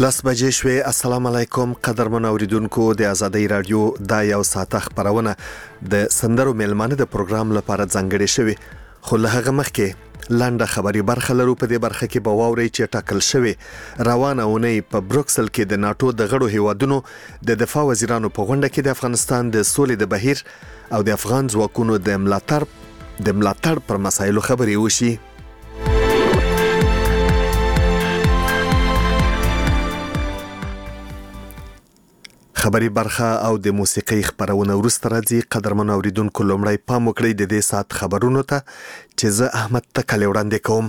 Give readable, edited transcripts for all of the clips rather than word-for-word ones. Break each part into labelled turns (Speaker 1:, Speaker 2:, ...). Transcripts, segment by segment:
Speaker 1: لاس بجې شوې. السلام علیکم قدرمن اوریدونکو د آزادۍ رادیو دا یو ساعت خبرونه د سندرو میلمانه د پروګرام لپاره ځانګړې شوې، خو له هغه مخکې لنډه خبري برخه لرو. په دې برخه کې به واورئ چې ټاکل شوی روانه اونۍ په بروکسل کې د ناتو د غړو هیوادونو د دفاع وزیرانو په غونډه کې د افغانستان د سولې د بهیر او د افغان ځواکونو د ملاتړ پر مسایلو خبرې وشي. خبري برخه او د موسیقي خبرونه ورسته راځي. قدرمن اوریدونکو لومړی پام وکړئ د دې ساعت خبرونو ته چې زه احمد تکل وړاندې کوم.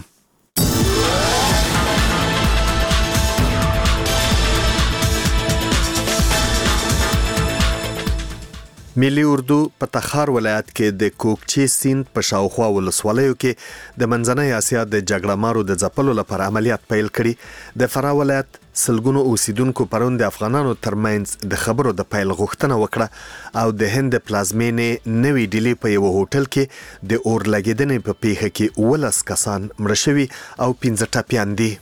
Speaker 1: ملي اردو په تخار ولایت کې د کوکچې سیند په شاوخوا ولسوالیو کې د منځنۍ اسیا د جګړه مارو د ځپلو لپاره عملیات پیل کړي. د فراه ولایت سلګونو اوسیدونکو پرون د افغانانو ترمنځ د خبرو د پیل غوښتنه وکړه او د هند پلازمینې نوې ډیلي په یو هوټل کې د اور لګیدنې په پیښه کې 12 کسان مړه شوي او 15 ټپیان دي.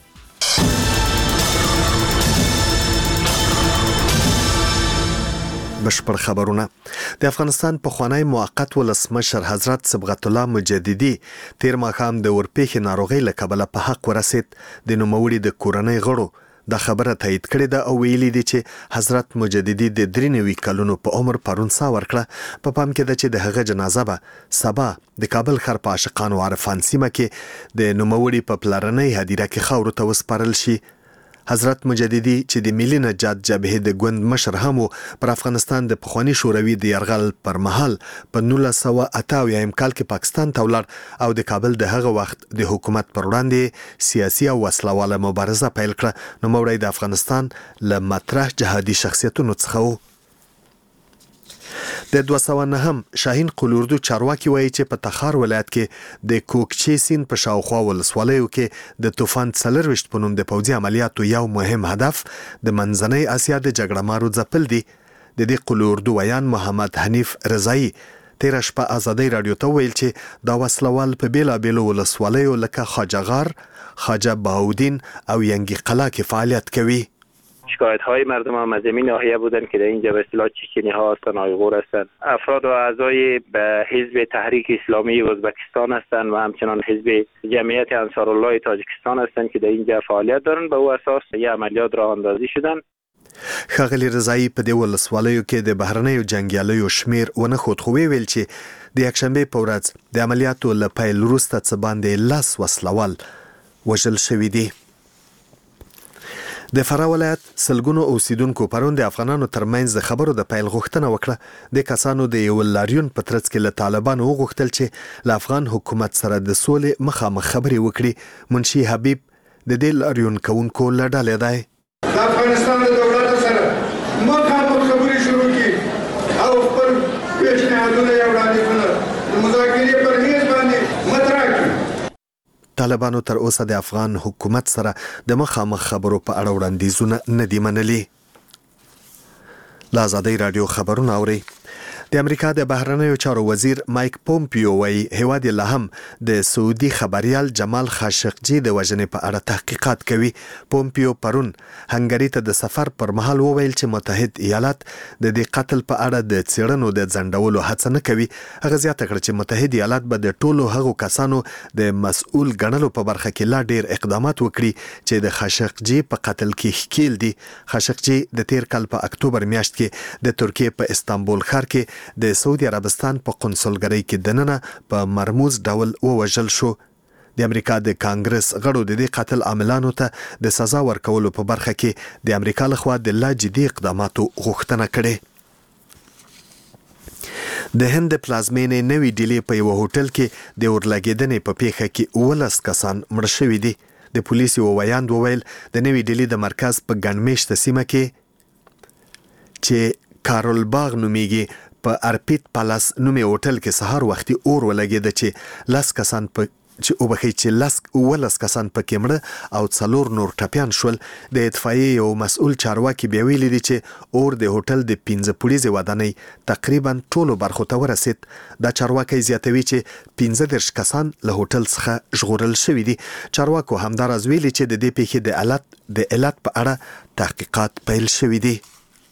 Speaker 1: بشپړ خبرونه. د افغانستان پخوانی موقت ولسمشر حضرت صبغت الله مجددي تیر ماښام د ورپېښې ناروغۍ له کبله په حق ورسید. د نوموړي د کورنۍ غړو دا خبره تایید کړې ده او ویلي دي چې حضرت مجددي د 93 کلونو په عمر پرون ساه ورکړه. په پام کې ده چې د هغه جنازه به سبا د کابل ښار په عاشقانو عرفان سیمه کې د نوموړي په پلرنۍ هدیره کې خاورو ته وسپارل شي. حضرت مجددي چې د ملي نجات جبهې د ګوند مشر هم پر افغانستان د پخوانی شوروي د یرغل پر مهال په 1988 کال کې پاکستان ته ولاړ او د کابل د هغه وخت د حکومت پر وړاندې سیاسي او وسلواله مبارزه پیل کړه. نوموړی د افغانستان له مطرح جهادي شخصیتونو څخه و. د 209 شاهین قلوردو چارواکي وایي چې په تخار ولایت کې د کوکچې سیند په شاوخوا ولسوالیو کې د طوفان 24 په نوم د پوځي عملیاتو یو مهم هدف د منځنۍ اسیا د جګړه مارو ځپل دي. د دې قلوردو ویان محمد حنیف رضایی تیر شپه آزادۍ رادیو ته ویل چې دا وسلوال په بیلابیلو ولسوالیو لکه خواجه غار، خواجه بهاودین او ینگی قلا کې فعالیت کوي.
Speaker 2: شکایت های مردم هم از این ناحیه بودن که در اینجا به اصطلاح چچنی ها هستن، آیغور هستن، افراد و اعضای به حزب تحریک اسلامی ازبکستان هستن و همچنان حزب جمعیت انصارالله تاجیکستان هستن که در اینجا فعالیت دارن. به او اساس یه عملیات راه اندازی شدن.
Speaker 1: ښاغلي رضایی په دې ولسوالیو کې د بهرنیو جنګیالیو شمیر ونه خود خو ویل چې د یکشنبه په ورځ د عملیاتو له پیل وروسته څه باندې 10 وسلوال وژل شوي دي. د فراه ولایت سلګونو اوسیدونکو پرون د افغانانو ترمنځ د خبرو د پیل غوښتنه وکړه. د کسانو د یو لاریون په ترڅ کې له طالبانو وغوښتل چې له افغان حکومت سره د سولې مخامخ خبرې وکړي. منشي حبیب د دې لاریون کوونکو له ډلې دی.
Speaker 3: د افغانستان د دولت سره مخامخ خبرې شروع کړي او خپل پیشنهادونه یې وړاندې کړل، د مذاکرې پر میز باندې مطرح کړي.
Speaker 1: طالبانو تر اوسه د افغان حکومت سره د مخامخ خبرو په اړه وړاندیزونه نه دي منلي. له آزادۍ رادیو خبرونه اورئ. د امریکا د بهرنیو چارو وزیر مایک پومپیو وایي هیواد یې له هم د سعودي خبریال جمال خاشقجي د وژنې په اړه تحقیقات کوي. پومپیو پرون هنګري ته د سفر پر مهال وویل چې متحد ایالات د دې قتل په اړه د څېړنو د ځنډولو هڅه نه کوي. هغه زیاته کړه چې متحد ایالات به د ټولو هغو کسانو د مسؤل ګڼلو په برخه کې لا ډیر اقدامات وکړي چې د خاشقجي په قتل کې ښکیل دي. خاشقجي د تیر کال په اکتوبر میاشت کې د ترکیې په استانبول ښار کې د سعودي عربستان په قونسلګرۍ کې دننه په مرموز ډول ووژل شو. د امریکا د کانګرس غړو د دې قتل عاملانو ته د سزا ورکولو په برخه کې د امریکا لخوا د لا جدي اقداماتو غوښتنه کړې. د هند پلازمینې نوې ډیلي په یو هوټل کې د اور لګیدنې په پیښه کې 12 کسان مړه شوي دي. د پولیسو ویاند وویل د نوې ډیلي د مرکز په ګڼمېشته سیمه کې چې کارول باغ نومیږي په ارپیت پالاس نومي هوټل کې سهار وختي اور ولګېده چې 10 کسان په چې وبخي چې ولس کسان پکې مړه او 4 نور ټپيان شول. د اطفائیې یو مسؤل چارواکي بیا ویلي دي چې اور د هوټل د 15 پوړیزې ودانۍ تقریبا ټولو برخو ته ورسید. دا چارواکي زیاتوي چې 15 کسان له هوټل څخه ژغورل شوي دي. چارواکو همداراز ویلي چې د دې پیښې د علت په اړه تحقیقات پیل شوي دي.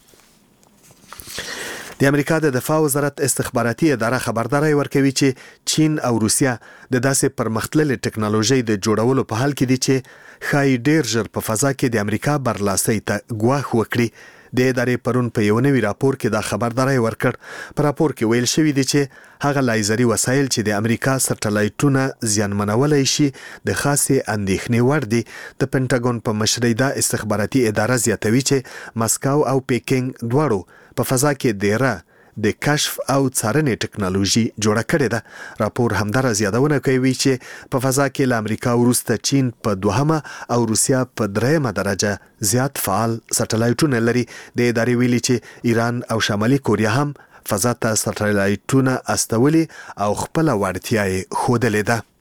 Speaker 1: د امریکا د دفاع وزارت استخباراتي اداره خبرداري ورکوي چې چین او روسیا د داسې پرمختللې ټکنالوژي د جوړولو په حال کې دي چې خای ډیر ژر په فضا کې د امریکا برلاسي ته ګواښ وکړي. د ادارې پرون په یو نوي راپور کې دا خبرداري ورکړ. په راپور کې ویل شوی دی چې هغه لایزري وسایل چې د امریکا سټلایټونه زیانمنولای شي د خاصه اندېښنې وړ دي. د پینټاګون په مشرۍ دا استخباراتي اداره زیاتوي چې مسکو او پیکینګ دواړو په فضا کې ډیره د کشف او څارنې ټکنالوژي جوړه کړې ده. راپور همدار زیادونه کوي چې په فضا کې له امریکا وروسته چین په 2مه او روسیا په 3مه درجه زیات فعال سټلایټونه لري. د ادارې ویلي چې ایران او شمالي کوریا هم فضا ته سټلایټونه استولي او خپل وړتیا یې ښودلې ده.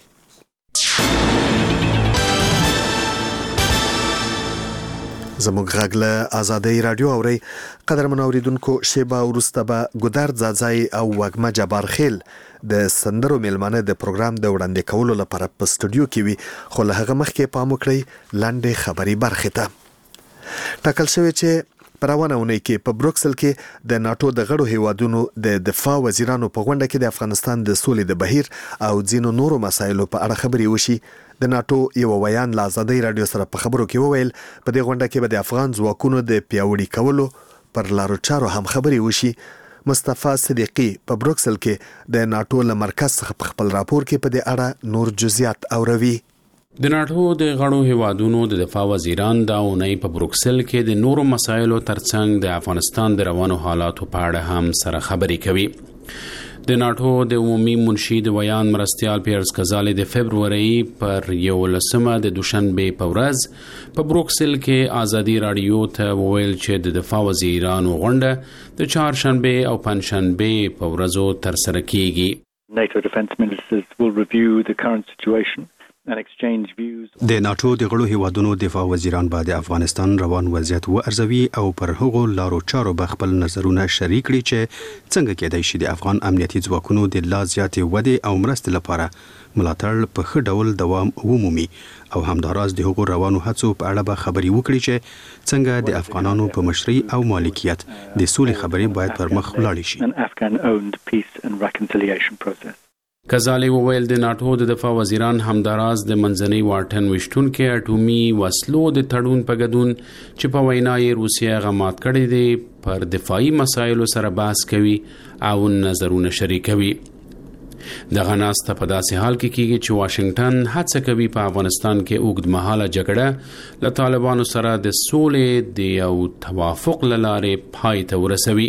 Speaker 1: زموږ غږ له آزادۍ رادیو اوري. قدرمن اوریدونکو شیبه وروسته به ګودر ځاځای او وګمه جبار خیل د سندرو میلمانه د پروګرام د وړاندې کولو لپاره په سټوډیو کې وي. خو له هغه مخکې پام وکړئ لاندې خبري برخه ته. ټاکل شوی چې په روانه اونۍ کې په بروکسل کې د ناتو د غړو هیوادونو د دفاع وزیرانو په غونډه کې د افغانستان د سولې د بهیر او ځینو نورو مسایلو په اړه خبرې وشي. د ناتو یو ویان له آزادۍ رادیو سره په خبرو کې وویل په دې غونډه کې به د افغان ځواکونو د پیاوړي کولو پر لارو چارو هم خبرې وشي. مصطفی صدیقی په بروکسل کې د ناتو له مرکز څخه په خپل راپور کې په دې اړه نور جزئیات اوروي.
Speaker 4: د ناتو د غړو هیوادونو د دفاع وزیران دا اونۍ په بروکسل کې د نورو مسایلو ترڅنګ د افغانستان د روانو حالاتو په اړه هم سره خبرې کوي. د ناتو د عمومي منشي د ویان مرستیال پیرز کزالی د فبروري پر 11 د دوشنبه په ورځ په بروکسل کې آزادي رادیو ته ویل چې د دفاع وزیرانو غونډه د چهارشنبه او پنځشنبه په ورځو تر سره کیږي.
Speaker 5: NATO defense ministers will review the current situation.
Speaker 6: د ناتو د غړو هیوادونو دفاع وزیران به د افغانستان روان وضعیت وارزوي او پر هغو لارو چارو به خپل نظرونه شریک کړي چې څنګه کېدای شي د افغان امنیتي ځواکونو د لا زیاتې ودې او مرستې لپاره ملاتړ په ښه ډول دوام ومومي او همداراز د هغو روانو هڅو په اړه به خبرې وکړي چې څنګه د افغانانو په مشرۍ او مالکیت د سولې خبرې باید پر مخ ولاړې
Speaker 5: شي.
Speaker 4: کزالی وویل د ناتو د دفاع وزیران همداراز د منځنۍ واټن وشتونکو اټومي وسلو د تړون په ګډون چې په وینا یې روسیا غمات کړی دی پر دفاعي مسایلو سره بحث کوي او نظرونه شریکوي. دغه ناسته په داسې حال کې کیږي چې واشنگټن هڅه کوي په افغانستان کې اوږدمهاله جګړه له طالبانو سره د سولې د یو توافق لاره پای ته ورسوي.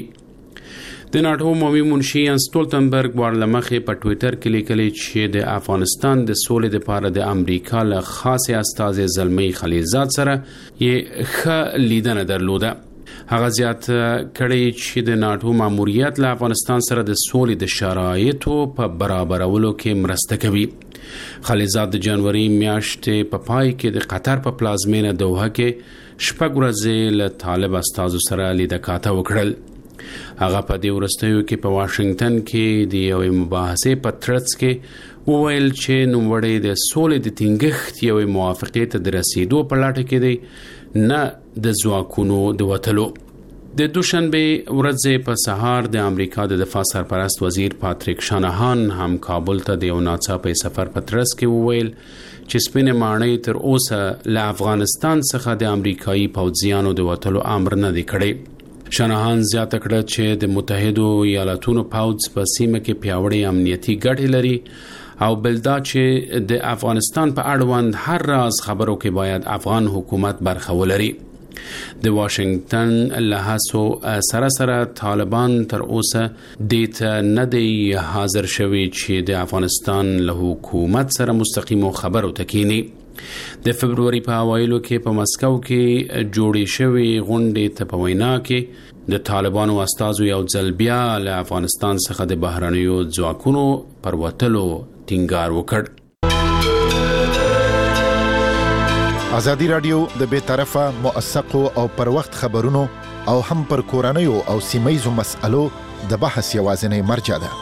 Speaker 4: د ناتو عمومي منشي ان سټولتنبرګ ورلمخه په ټوئیټر کې لیکلی چې د افغانستان د سولې لپاره د امریکا له خاصه استاذ زلمی خلیلزاد سره یې ښه لیدنه درلوده. هغه زیات کړي چې د ناتو ماموریت له افغانستان سره د سولې د شرایطو په برابرولو کې مرسته کوي. خلیلزاد د جنوري میاشتې په پای کې د قطر په پلازمینه دوحه کې شپږ ورځې له طالب استاذ سره لیدکاته وکړل. هغه په دې ورستیو کې په واشنگټن کې د یو مباحثې په ترڅ کې وویل چې نوموړی د سولې د ټینګښت یو موافقې ته د رسیدو په لټه کې دی نه د ځواکونو د وټلو. د دوشنبه ورځې په سهار د امریکا د دفاع سرپرست وزیر پاتریک شانهان هم کابل ته د یو ناڅاپي سفر په ترڅ کې وویل چې سپینې ماڼۍ تر اوسه له افغانستان څخه د امریکایي پوځیانو د وټلو امر نه دی کړی. شانهان زیاته کړه چې د متحدو ایالاتونو پوځ په سیمه کې پیاوړی امنیتي ګټې لري او بلدا چې د افغانستان په اړوند هر راز خبرو کې باید افغان حکومت برخه ولري. د واشنگټن له هڅو سره طالبان تر اوسه د نه دی حاضر شوي چې د افغانستان له حکومت سره مستقیمو خبرو تکینی. د فبرवरी په اوایلو کې په مسکو کې جوړې شوې غونډې ته په وینا کې د طالبانو استازو یو ځل بیا له افغانستان څخه د بهرنیو ځواکونو پر وټلو ټینګار وکړ.
Speaker 7: ازادي رادیو د بیطرفه موثقو او پر وخت خبرونو او هم پر کورنیو او سیمایزو مسألو د بحث یوازینی مرجع ده.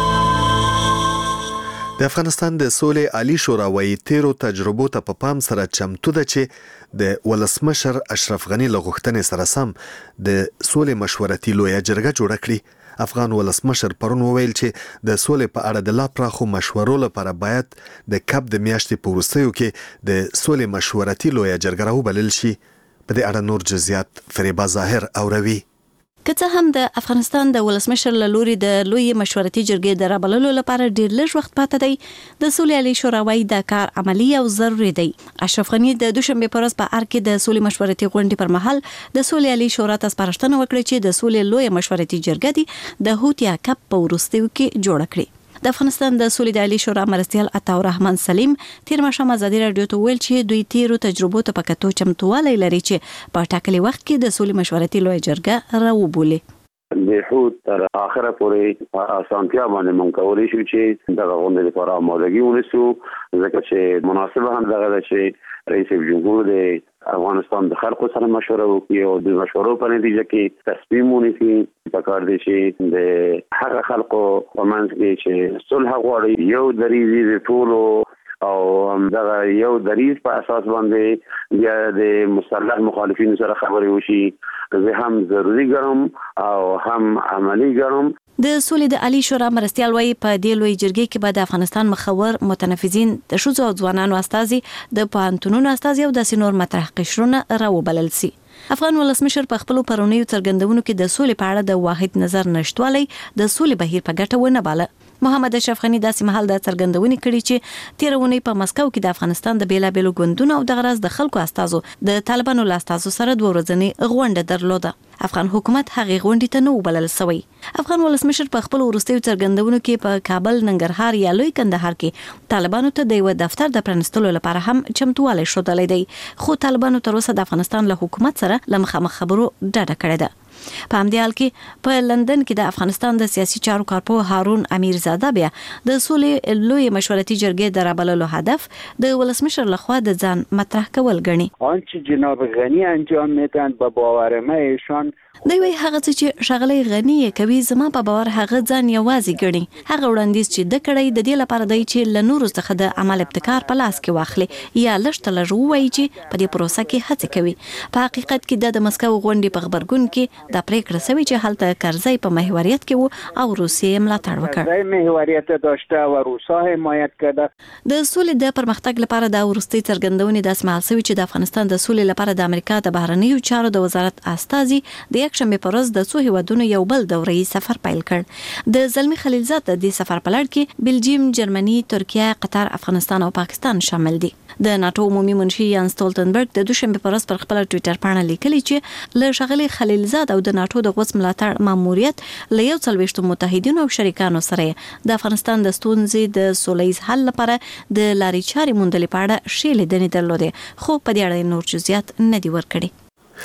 Speaker 1: د افغانستان د سولې عالی شورا وايي تیرو تجربو ته په پام سره چمتو ده چې د ولسمشر اشرف غنی له غوښتنې سره سم د سولې مشورتي لویه جرګه جوړه کړي. افغان ولسمشر پرون وویل چې د سولې په اړه د لا پراخو مشورو لپاره باید د کب د میاشتې په وروستیو کې د سولې مشورتي لویه جرګه راوبلل شي. په دې اړه نور جزئیات فریبا ظاهر اوروي.
Speaker 8: که څه هم د افغانستان د ولسمشر له لوري د لوی مشورتي جرګې د رابللو لپاره ډیر لږ وخت پاتې دی، د سولې عالی شورا وايي دا کار عملی او ضروري دی. اشرف غنی د دوشنبه پر ورځ په ار کې د سولې مشورتي غونډې پر مهال د سولې عالی شورا ته سپارښتنه وکړه چې د سولې لوی مشورتي جرګه دی د هوتیا کپ په وروستیو کې جوړ کړي. د افغانستان د سولې د عالی شورا مرستیال عطا الرحمن سلیم تیر ماښام ازادي رادیو ته ویل چې دوی تیرو تجربو ته په کتو چمتووالی لري چې په ټاکلي وخت کې د سولې مشورتي لوی جرګه راوبولي.
Speaker 9: د حود تر اخره پورې اسانتیا باندې مونږ کولای شو چې دغه غونډې لپاره آمادګي ونیسو، ځکه چې مناسبه هم دغه ده چې رئیس جمهور د افغانستان د خلکو سره مشوره وکړي او د مشورو په نتیجه کې تصمیم ونیسي. پکار دی چې د هغه خلکو په منځ کې چې صلح غواړي یو دریزي د ټولو او دغه یو دریز په اساس باندې بیا د مسلح مخالفینو سره خبرې وشي، زه هم ضروري ګڼم او هم عملی ګڼم.
Speaker 8: د سولې د عالی شورا مرستیال وايي په دې لوی جرګې کې به د افغانستان مخور متنفذین د ښځو او ځوانانو استازي د پوهنتونونو استازي او د سینور مطرح قشرونه راوبلل سي. افغان ولسمشر په خپل پرونیو څرګندونو کې د سولې په اړه د واحد نظر نشټوالي د سولې بهیر په ګټه ونه باله. محمد اشرف غنی داسې مهال د څرګندونې کړي چې تیرونی په مسکو کې د افغانستان د بیلابېلو ګوندونو او د غرض د خلکو استازو د طالبانو له استازو سره دوه ورځنی غونډه درلوده. افغان حکومت هغه غونډې ته نه وبلل شوی. افغان ولسمشر په خپل وروستیو څرګندونو کې په کابل، ننګرهار یا لوی کندهار کې طالبانو ته د یو دفتر د پرانستلو لپاره هم چمتوالی ښودلی دی، خو طالبانو تر اوسه د افغانستان له حکومت سره له مخامخ خبرو ډډه کړې ده. په همدې حال کې په لندن کې د افغانستان د سیاسي چارو کارپوه هارون امیرزاده بیا د سولې لوی مشورتي جرګې د رابللو هدف د ولسمشر لخوا د ځان مطرح کول ګڼي.
Speaker 10: آنچه جناب غنی انجام میدن به باور ما ایشان
Speaker 8: دوی وایي هغه څه چې ښاغلی غنی کوي زما په باور هغه ځان یوازې ګڼي. هغه وړاندیز چې د کړی د دې لپاره دی چې له نورو څخه د عمل ابتکار په لاس کې واخلي یا لږ ته لږ ووایي چې په دې پروسه کې هڅې کوي. په حقیقت کې د مسکو غونډې په خبرګون کې د پریکړه شوې چې هلته کرزی په محوریت کې وو او روسیې ملاتړ وکړ.
Speaker 10: کرزی محوریت داشته و روسا حمایت کرده.
Speaker 8: د سولې د پرمختګ لپاره د وروستي څرګندونې داسې مهال شوې چې د افغانستان د سولې لپاره د امریکا د بهرنیو چارو د وزارت استازي د یکشنبه په ورځ د څو هیوادونو یو بل دوره‌ای سفر پیل کړ. د زلمی خلیلزاد د دې سفر په لړ کې بلجیم، جرمني، ترکیه، قطر، افغانستان او پاکستان شامل دي. د ناتو عمومي منشي یان سټولټنبرګ د دوشنبه په ورځ پر خپل ټوئیټر باندې لیکلي چې له ښاغلي خلیلزاد او د ناتو د غوڅ ملاتړ ماموریت له یو څلوېښتو متحدینو او شریکانو سره د افغانستان د ستونزې د سولهییز حل لپاره د لارې چارې موندلې په اړه ښې لیدنې درلودې، خو په دې اړه نور جزئیات نه دي ورکړي.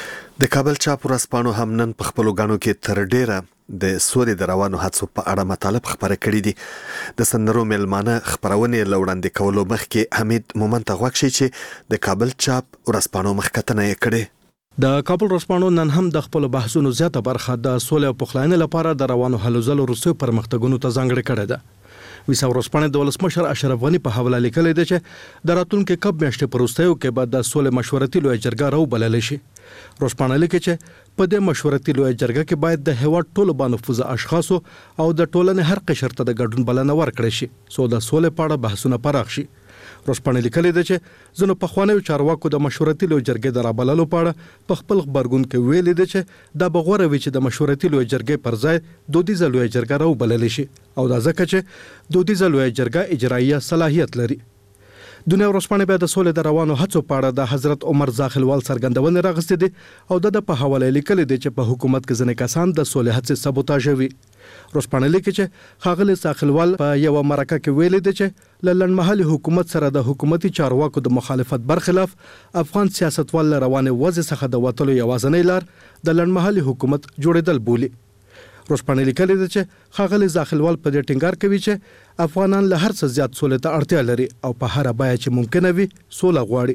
Speaker 1: د کابل چاپ ورځپاڼو هم نن په خپلو غاڼو کې تر ډیره د سولې د روانو هڅو په اړه مطالب خبره کړي دي. د سندرو میلمانه خبرونه لوړاندې کولو مخکې حمید مومن ته غوښتي چې د کابل چاپ ورځپاڼو مخکتنه یې کړي.
Speaker 11: د کابل ورځپاڼو نن هم د خپل بحثونو زیاته برخه د سولې او پخلاینې لپاره د روانو هلو ځلو وروستیو پرمختګونو ته ځانګړې کړې ده. ویسا ورځپاڼه د ولسمشر اشرف غنی په حواله لیکلي ده چې د راتلونکو کب میاشتې پر وروستیو کې به د سولې مشورتي لوی جرګه راوبلل شي. ورځپاڼه لیکي چې په دې مشورتي لوی جرګه کې باید د هیواد ټولو بانفوذ اشخاص او د ټولنې هر قشر ته د ګډون بلنه ورکړي شي څو د سولې په اړه بحثونه پراخ شي. ورځپاڼه لیکلي ده چې ځینو پخوانیو چارواکو د مشورتي لوی جرګې د رابللو په اړه په خپل خبرګون کې ویلي ده چې دا به غوره وي چې د مشورتي لوی جرګې پر ځای دودیزه لوی جرګه راوبلل شي او دا ځکه چې دودیزه لوی جرګه اجرایي صلاحیت لري. دنیا ورځپاڼه به د سولې د روانو هڅو په اړه د حضرت عمر زاخلوال څرګندونه راغستې دي او د په حواله لیکلي دي چې په حکومت کې ځینې کسان د سولې هڅې سبوتاژوي. ورځپاڼه لیکي چې ښاغلي زاخلوال په یو مرکه کې ویلي دي چې له لنډمهالي حکومت سره د حکومتي چارواکو د مخالفت برخلاف افغان سیاستوال روانه وضع څخه د وټلو یوازینۍ لار د لنډمهالي حکومت جوړېدل بولي. ورځپاڼه لیکلي ده چې ښاغلي زاخلوال په دې ټینګار کوي چې افغانان له هر څه زیات سولې ته اړتیا لري او په هر بیه چې ممکنه وي سوله غواړي.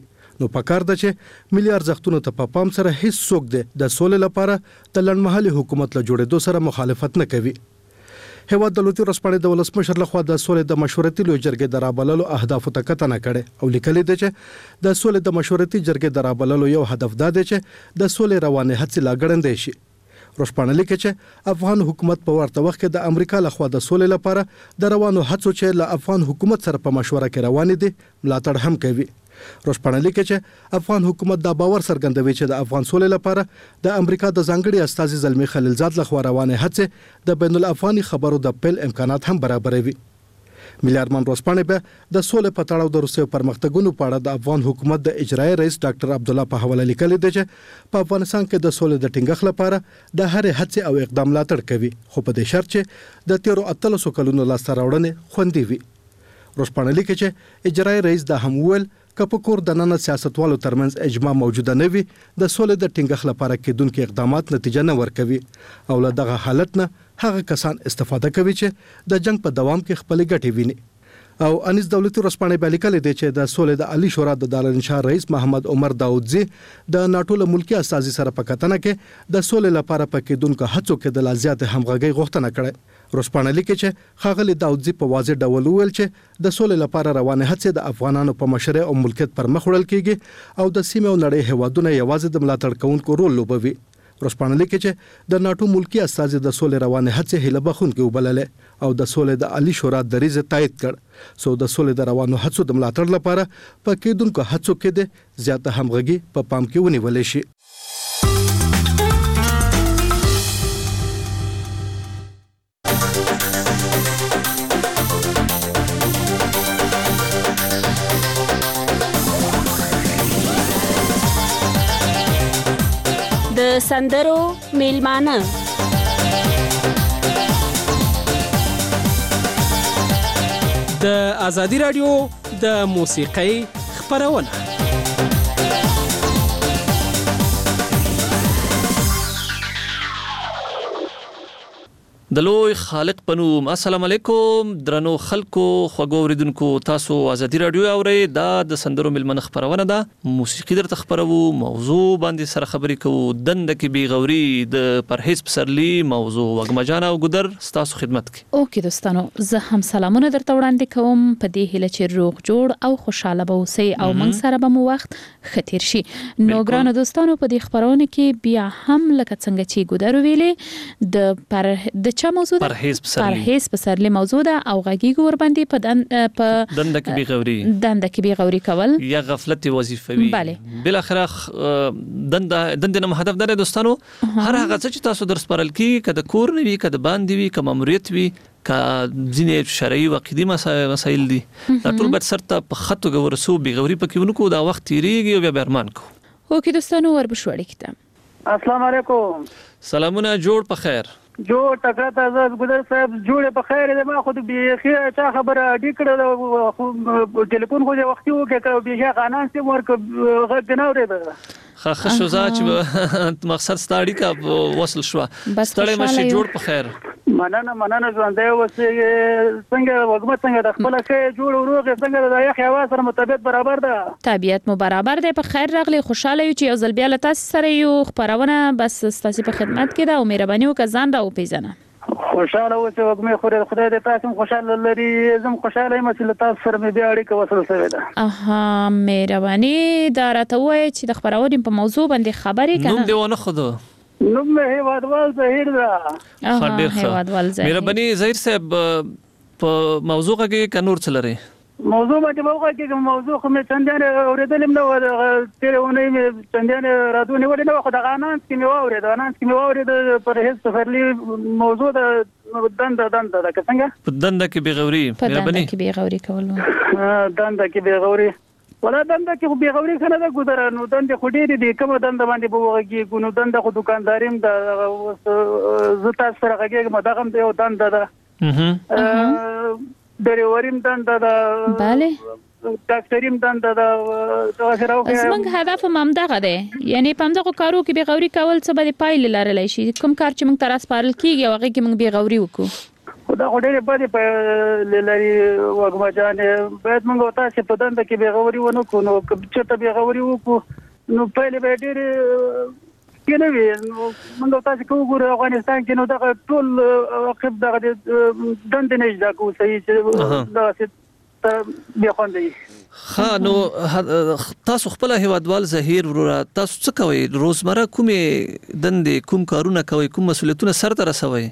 Speaker 11: نو پکار ده چې ملي ارزښتونو ته په پام سره هیڅ څوک د سولې لپاره د لړمحلي حکومت له جوړېدو سره مخالفت نه کوي. هیواد د لوی ورځپاڼې د ولسمشر لخوا د سولې د مشورتي لوی جرګې د رابللو اهدافو ته کتنه کړې او لیکلي دي چې د سولې د مشورتي جرګې د رابللو یو هدف دا دی چې د سولې روانې هڅې لا ګړندې شي. ورځپاڼه لیکي چې افغان حکومت په ورته وخت کې د امریکا لخوا د سولې لپاره د روانو هڅو چې له افغان حکومت سره په مشوره کې روان دي ملاتړ هم کوي. ورځپاڼه لیکي چې افغان حکومت دا باور څرګندوي چې د افغان سولې لپاره د امریکا د ځانګړي استازي زلمی خلیلزاد لخوا روانې هڅې د بین الافغاني خبرو د پیل امکانات هم برابروي. ملي ارمان ورځپاڼه به د سولې په تړاو د روسیې پرمختګونو په اړه د افغان حکومت د اجرایي رئیس ډاکټر عبدالله په حواله لیکلي دی چې په افغانستان کې د سولې د ټینګښت لپاره د هر هڅې او اقدام ملاتړ کوي خو په دې شرط چې د تیرو 13 کلونو لاسته راوړنې خوندي وي. ورځپاڼه لیکي چې اجرایي رئیس دا هم ویل که په کور د نن سیاستوالو ترمنځ اجماع موجوده نه وي د سولې د ټینګښت لپاره کېدونکو اقدامات نتیجه نه ورکوي او له دغه حالت نه هغه کسان استفاده کوي چې د جنگ په دوام کې خپل ګټې ویني. او انیس دولتي ورځپاڼه لیکلي دی چې د سولې د عالی شورا د دارالانشا رئیس محمد عمر داودزی د ناتو له ملکی استازي سره په کتنه کې د سولې لپاره پکېدونکو هڅو کې د لازیات همغږي غوښتنه کړې. ورځپاڼه لیکي چې خاغلی داودزی په واضح ډول ویل چې د سولې لپاره روانه هڅې د افغانانو په مشرۍ او ملکیت پر مخ وړل کیږي او د سیمې او نړۍ هیوادونه یوازې د ملاتړ کوونکو رول لوبوي. ورځپاڼه لیکي چې د ناتو ملکی استازي د سولې روانه هڅې هله بخونکو وبللې او د سولې د عالی شورا دریځ تایید کړ. سو د سولې د روانو هڅو د ملاتړ لپاره پکېدونکو هڅو کې د زیاته همغږي په پام کې ونیول شي.
Speaker 12: د سندرو میلمانه
Speaker 13: د ازادي رادیو د موسیقۍ خبرونه د لوی خالق پنوم. السلام علیکم درنو خلکو خوږو اوریدونکو، تاسو ازادي رادیو اورئ. دا د سندرو ملمنه خبرونه ده. موسیقي درته خبرو، موضوع باندې سره خبرې کوو. دنده کې بیغوري د پرهیز پسرلی موضوع وګمجان او ګدر ستاسو خدمت کې.
Speaker 14: اوکې دوستانو، زه هم سلامونه درته وړاندې کوم په دې هیله چې روغ جوړ او خوشاله به اوسئ او موږ سره به مو وخت ختیر شي. نو ګرانو دوستانو، په دې خبرونه کې بیا هم لکه څنګه چې ګدر ویلې د چا موضوع ده؟ پرهیز پسرلی موضوع ده او غږیږي ور باندې په
Speaker 13: دنده
Speaker 14: کې بیغوري کول
Speaker 13: یا غفلت وظیفوي. بل اخر دنده نه هدف ده دوستانو. هر هغه چې تاسو درس پرل کی کده کور نه وي، کده باندې وي، کده ماموریت وي، کا ځینې شرعي او عقيدي مسایل دي، دا ټول به سرته په خطو ورسو بیغوري پکې ونکو. دا وخت تیریږي او بیا برمان کو.
Speaker 14: اوکې دوستانو، وربشوړی کته.
Speaker 15: السلام علیکم.
Speaker 13: سلامونه، جوړ په خیر.
Speaker 15: جوړ ټکرات آزاد ګدر صاحب، جوړ په خیر. ما خود به خیر چا خبره ډیکړه ټلیفون خو وختي وکړه به قانون سي ورک غږ نه اورېده.
Speaker 13: خاصه شوزا چې مقصد ستاړي کا وصل شو. ستړی مشه، جوړ په خیر.
Speaker 15: مننه ژوندې اوسې. څنګه وګمت څنګه د خپل کې جوړ وروغ څنګه د یخ هوا سره مطابقت برابر ده؟
Speaker 14: طبيعت مو برابر ده. په خیر راغلی، خوشاله یو چې یو ځل بیا له تاسو سره یو خبرونه بس تاسو په خدمت کې ده او مهرباني وکړئ ځان را وپیژنه.
Speaker 15: خوشاله اوسې وګمې خدای دې تاسو خوشاله لري. زم خوشاله یم چې تاسو سره مې بیا اړیکه وصل شوې ده.
Speaker 14: اها، مهرباني دا راته وایي چې د خبرونې په موضوع باندې خبرې کنه.
Speaker 13: نوم دی ونه خود
Speaker 15: نوم مې هیوادوال زهیر ده.
Speaker 14: هیوادوال زهیر.
Speaker 13: مهرباني زهیر صاحب، په موضوع کې کنور چلري
Speaker 15: موضوع باندې موضوع کې موضوع خو مې څنګه اوریدلم نو تیرونه مې څنګه رادو نیولې نو خو د قانون کې مې واورید پر هیڅ سفرلی موضوع د دنده د څنګه
Speaker 13: په دنده کې بیغوري.
Speaker 14: مهرباني کې بیغوري کول
Speaker 15: دنده کې بیغوري ولا دنده کې بیغوري کنه دا ګذر نو دنده خو ډېری دي کوم دنده باندې بوغږي ګونو دنده خو دکانداریم د زتا سره غږی مدغم دی او دنده ده ډریوریم دنده ده.
Speaker 14: bale
Speaker 15: ډاکټریم دنده ده.
Speaker 14: زمونږ هدف هم دغه دی، یعنی په همدغه کارو کې بیغوري کول څه به پایله لرلی شي. کوم کار چې موږ ته راسپارل کیږي هغه کې موږ بیغوري وکړو.
Speaker 15: خدا ډېر باندې په لري وګما جان باید موږ تاسو په دنده کې بغوري ونه کو نو چې ته بغوري وکړو نو په لې به ډېر کنه وی موږ تاسو کو ګور افغانستان کې نو دا ټول وقف دغه دند نه اجدا کو صحیح چې دا څه بیا خوندې
Speaker 13: نو تاسو خپل هیوادوال ظهیر ورور تاسو څه کوي روزمره کومې دندې کوم کارونه کوي کوم مسولیتونه سره رسوي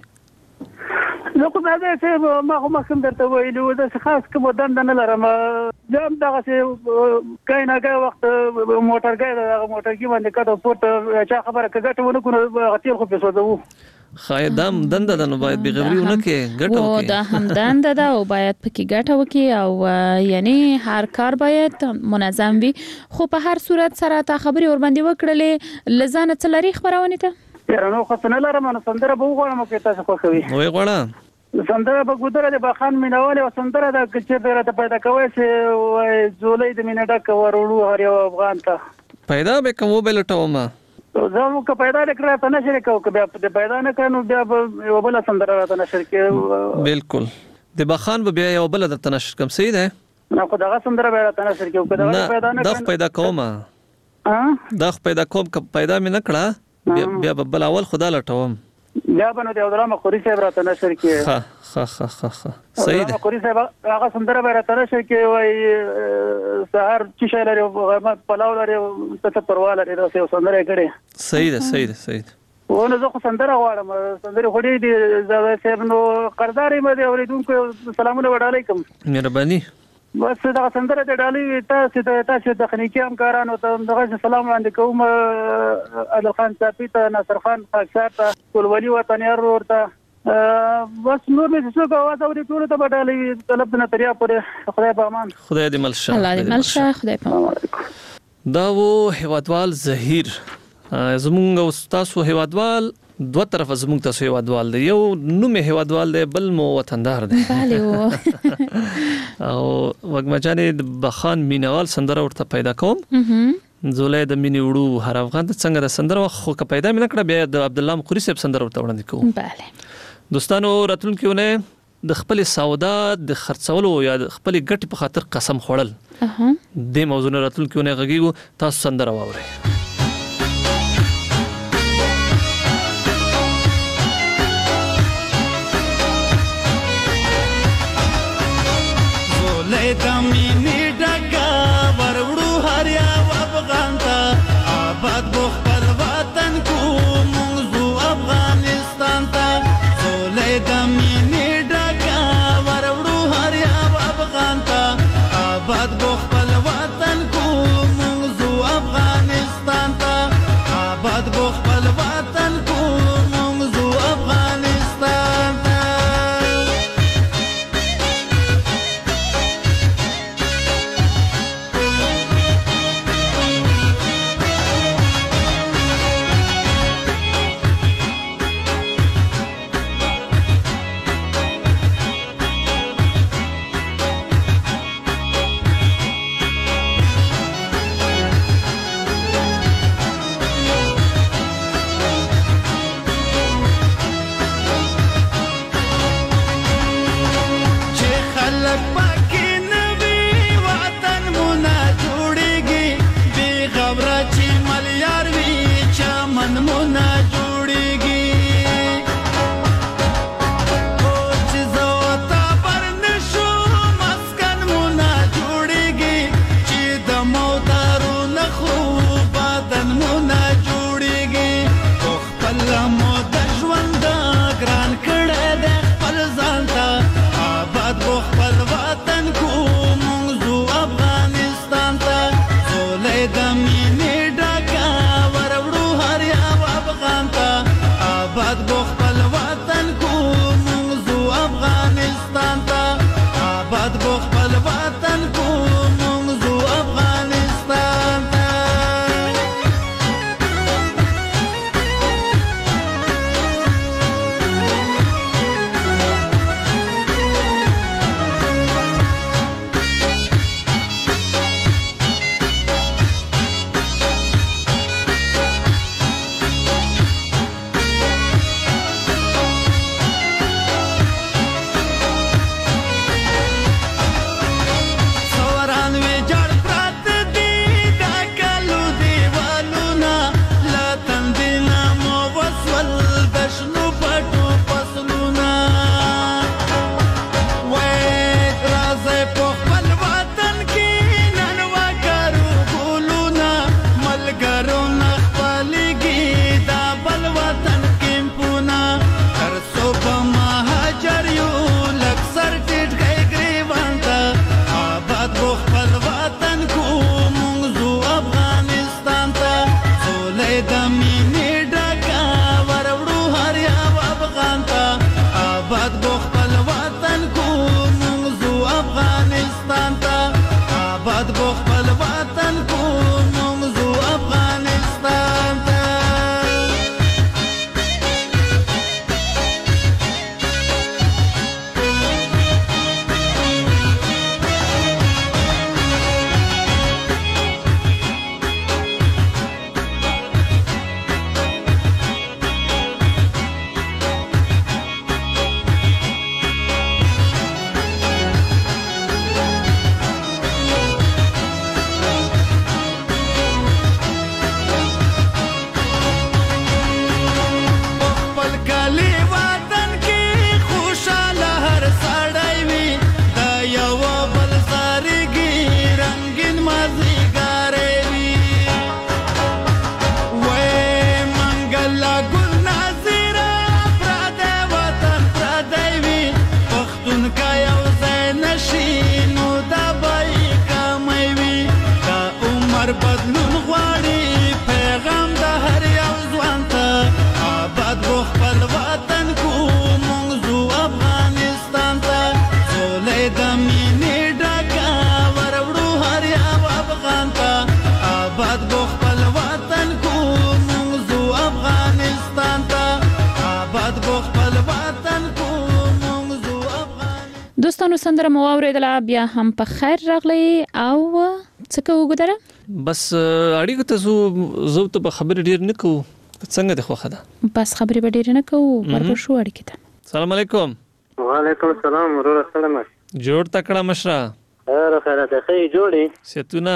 Speaker 15: نو کوم دا چې ما کوم درته ویلو دا خاص کوم دند نه لرم جام دغه چې کاینه وخت موټرګي باندې کټو پورت چا خبره کګټ ونه کو غتیل خو په سوځو
Speaker 13: خایدام دند د نو باید بغوریونه کې ګټه وکړي
Speaker 14: دا هم دند ده او باید پکې ګټه وکړي او یعنی هر کار باید منظم وي خو په هر صورت سره تا خبري ور باندې وکړلې لزانه څلري خبرونه ته
Speaker 15: یاره خو څنګه لرم نو سندره به وغواړم چې تاسو خو کوي
Speaker 13: وای غواړم
Speaker 15: سندره به ګودره د بخان مینواله او سندره د چې درته پیدا کوي چې زولې د مینه ډک ورولو هر یو افغان ته
Speaker 13: پیدا به کوم بلټوم
Speaker 15: زمو که پیدا نکړه ته نشر کو که بیا پیدا نکړو بیا یو بل سندره راته نشر کې
Speaker 13: بالکل د بخان به بیا یو بل درته نشر کوم صحیح ده
Speaker 15: نه خو دغه سندره بیا راته نشر کې که پیدا نه
Speaker 13: دا پیدا کوم دا پیدا کوم که پیدا مې نکړه بیا بل اول خدا لټوم
Speaker 15: بیا بنو دی علامه خوري صاحب راته نشر کې
Speaker 13: ها صحیح ده
Speaker 15: خوري صاحب هغه سندره بیا راته نشر کې وای سحر چې شاله غمت پلاو لري ته پروا لري دا سندره کړي
Speaker 13: صحیح ده
Speaker 15: ونه زه خو سندره غواړم سندره خوري دی زاوی صاحب نو قرضداري مې دی اوریدونکو سلامونه وعلیکم
Speaker 13: مهرباني
Speaker 15: بس دا سندره د ډالۍ تاسو تخنیکی همکارانو ته دغه سلام وړاندې کوم عادل خان صافي ته ناصر خان خاکسار ته ټولولي وطنيار ورته بس نور مې څه کوه دا ټول ته ډالۍ طلب نه تریا پورې خدای په امان
Speaker 13: خدای دې ملشه
Speaker 14: الله دې ملشه خدای په امان
Speaker 13: دا و هیوادوال ظهیر زمونږ او تاسو هیوادوال دوه طرفه زمونږ تاسو هیوادوال دی یو نوم هیوادوال دی بل مو وطندار دی
Speaker 14: بله و
Speaker 13: او وګما جانې د بخان مینوال سندره ورته پیدا کوم زولې د مینې وړو هر افغان څنګه د سندره خو که پیدا مې نکړه بیا د عبد الله مخوري صاحب سندره ورته وړاندې کوم
Speaker 14: بله
Speaker 13: دوستانو راتلونکي د خپل سودا د خرڅولو یا د خپل ګټې په خاطر قسم خوړل د موضوع راتلونکي غږیږو تاسو سندره واورئ
Speaker 16: دمینی ډکا ورړو هر یو افغان ته آباد بو خپل وطن کو موږ افغانستان ته زولې دمینی ډکا ورړو هر یو افغان ته آباد بو خپل وطن کو موږ افغانستان ته آباد بو خپل وطن کو موږ افغانستان ته
Speaker 14: دوستانو سندره مو اوریدله بیا هم په خیر راغلی او څه کوو ګدره
Speaker 13: بس اړیکو ته زو ته خبر ډیر نه کوو څنګه د خوخه ده
Speaker 14: بس خبرې به ډیر نه کوو ورپر شو اړیکې ته
Speaker 13: السلام علیکم
Speaker 17: وعلیکم السلام ورور سلام
Speaker 13: جوړ تکړه مشره
Speaker 17: خیرات خیر جوړی
Speaker 13: ستونه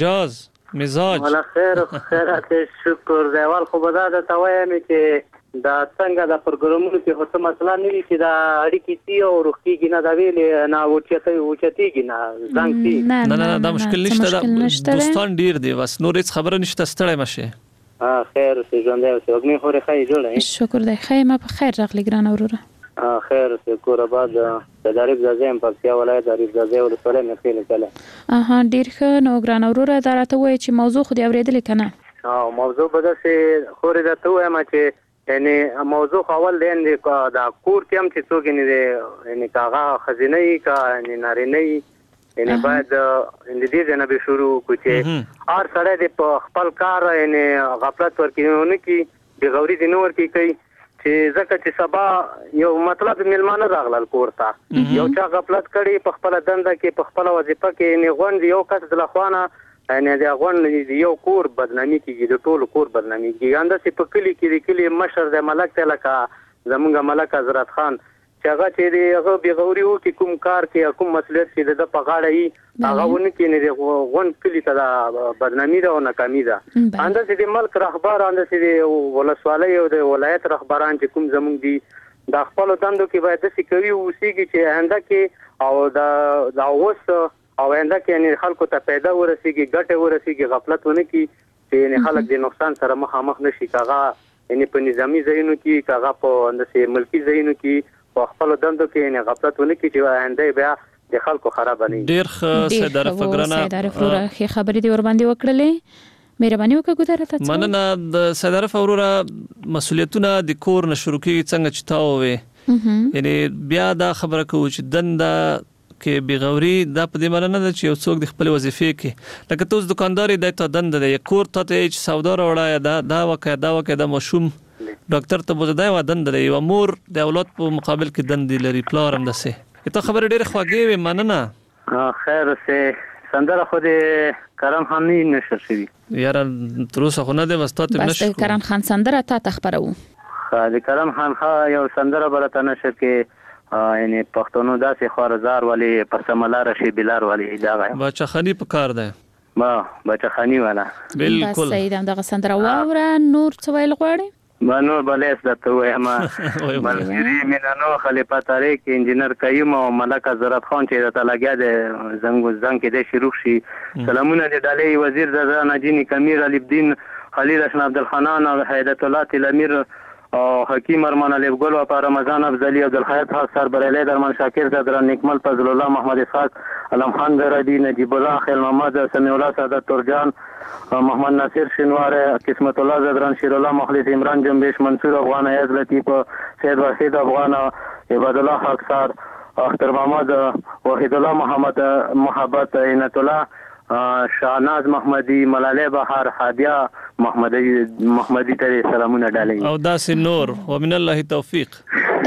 Speaker 13: مزاج
Speaker 17: ولا خیرات شکر دی وال خو بدا د توایم چې دا څنګه د پروګرامونو کې هڅه مسله نه وي چې دا اړیکې تی او روخیږي نه دا ویلې نه وچتېږي نه ځنګ تی
Speaker 13: نه دا مشکل نشته دوستان ډیر دی بس نور هیڅ خبره نشته ستړی مشه
Speaker 17: خیر سي ژوند دی او وګني خوري خیر جوړه
Speaker 14: شکر دی خیر ما په خیر راغلی ګران اوروره
Speaker 17: خیر سي کور آباد د دریب زازم په سیا ولایت دریب زازه ولسوالۍ مخې نه کله
Speaker 14: ډیر ښه نو ګران اوروره دا راته وایي چې موضوع خو دی اوریدلې کنه
Speaker 17: موضوع به څه خوري دا ته وایم چې یعنی موضوع اول دین دا کور کې هم چې څوک نه یعنی کاغه خزینه کا یعنی نارینه یعنی باید ان دې نه به شروع کوچې ار سره د خپل کار یعنی غفلت ورکېونه کی د غوري د نور کې کوي چې ځکه چې سبا یو مطلب ملمانه راغلل کور ته یو چا غفلت کړي په خپل دنده کې په خپل وظیفه کې یعنی غوند یو کس د لخوانه یعنی دا غون یو کور بدنامي کیږي د ټولو کور بدنامي کیږي انده چې په کلی کې د کلی مشر د ملک ته لکه زمونږ ملک حضرت خان چې هغه چې هغه بغوري وو کې کوم کار کې کوم مسؤلیت کې د په غاړه یې هغه ونه کې نه غون کلی ته بدنامي ده او ناکامي ده انده چې د ملک رهبر انده چې د ولسوالۍ او د ولایت رهبران چې کوم زمونږ دي د خپل دندو کې باید څه کوي اوسېږي چې انده کې او دا اوس او انده کې یعنی خلکو ته پیدا ورسیږي ګټه ورسیږي غفلت ونه کی چې یعنی خلک د نقصان سره مخامخ نشي کاغه یعنی په نظامی ځایونو کې کاغه په اندسه ملکی ځایونو کې په خپل دندو کې یعنی غفلت ونه کی چې انده بیا د خلکو خراب نه
Speaker 13: ډیر سیدار فګرانه
Speaker 14: خبرې دی ور باندې وکړلې مهرباني وکړه ګذاره ته
Speaker 13: مننه د سیدار فورورا مسولیتونه د کور نشرو کې څنګه چتاوي یعنی بیا دا خبره کوي چې دنده کې بغوري دا په دې معنی نه چې یو څوک د خپل وظیفې کې لکه توس دکانداري د ته دند د کور ته چې سودا راوړای دا وکړه د مشوم ډاکټر ته بوزدای و دند د یو مور د اولاد په مقابل کې دند لري پلار هم دسه ته خبر ډېر خواږه وي مننه
Speaker 17: خیر سه سندره خو دې کرم خان نه نشر شي
Speaker 13: یار تر اوسه خو نه ده واستاته
Speaker 14: نشو بس کرم خان سندره ته خبرو
Speaker 17: خالد کرم خان یو سندره برته نشر کې یعنی پښتونو داسې خارزار والی پرسملار شي بلار والی دا غي
Speaker 13: بچا خاني په کار ده
Speaker 17: ما بچا خاني والا
Speaker 13: بالکل
Speaker 14: صحیح ده سندره واوره نور څه ویل غواړي
Speaker 17: ما نور بلیس دته وایم ملګری مینانو خلیفہ طارق انجینر قیوم او ملک حضرت خان چې ته لګیا ده زنګ کې د شروع شي سلامونه د ډالۍ وزیر د نجینی کمیر علي الدین خلیل حسن عبد الحنان او هیدت الله الامیر حکیم ارمان علی ګل او رمضان افضلی عبد الحیات حسر برلی درمان شاکر صدر نکمل فضل الله محمد اسحاق علم خان زردی نجیب الله خیل محمد سمیع الله سعادت ترجان محمد ناصر شنوار قسمت الله زدران شیر الله مخلص عمران جنبش منصور افغان ایاز لطیف سید وحید افغان عباد الله حق سار اختر محمد وحید الله محمد محبت عینت الله شاهناز محمدی ملاله بهار حادیه محمدی ته سلامونه ډالې
Speaker 13: او داسې نور ومن الله توفیق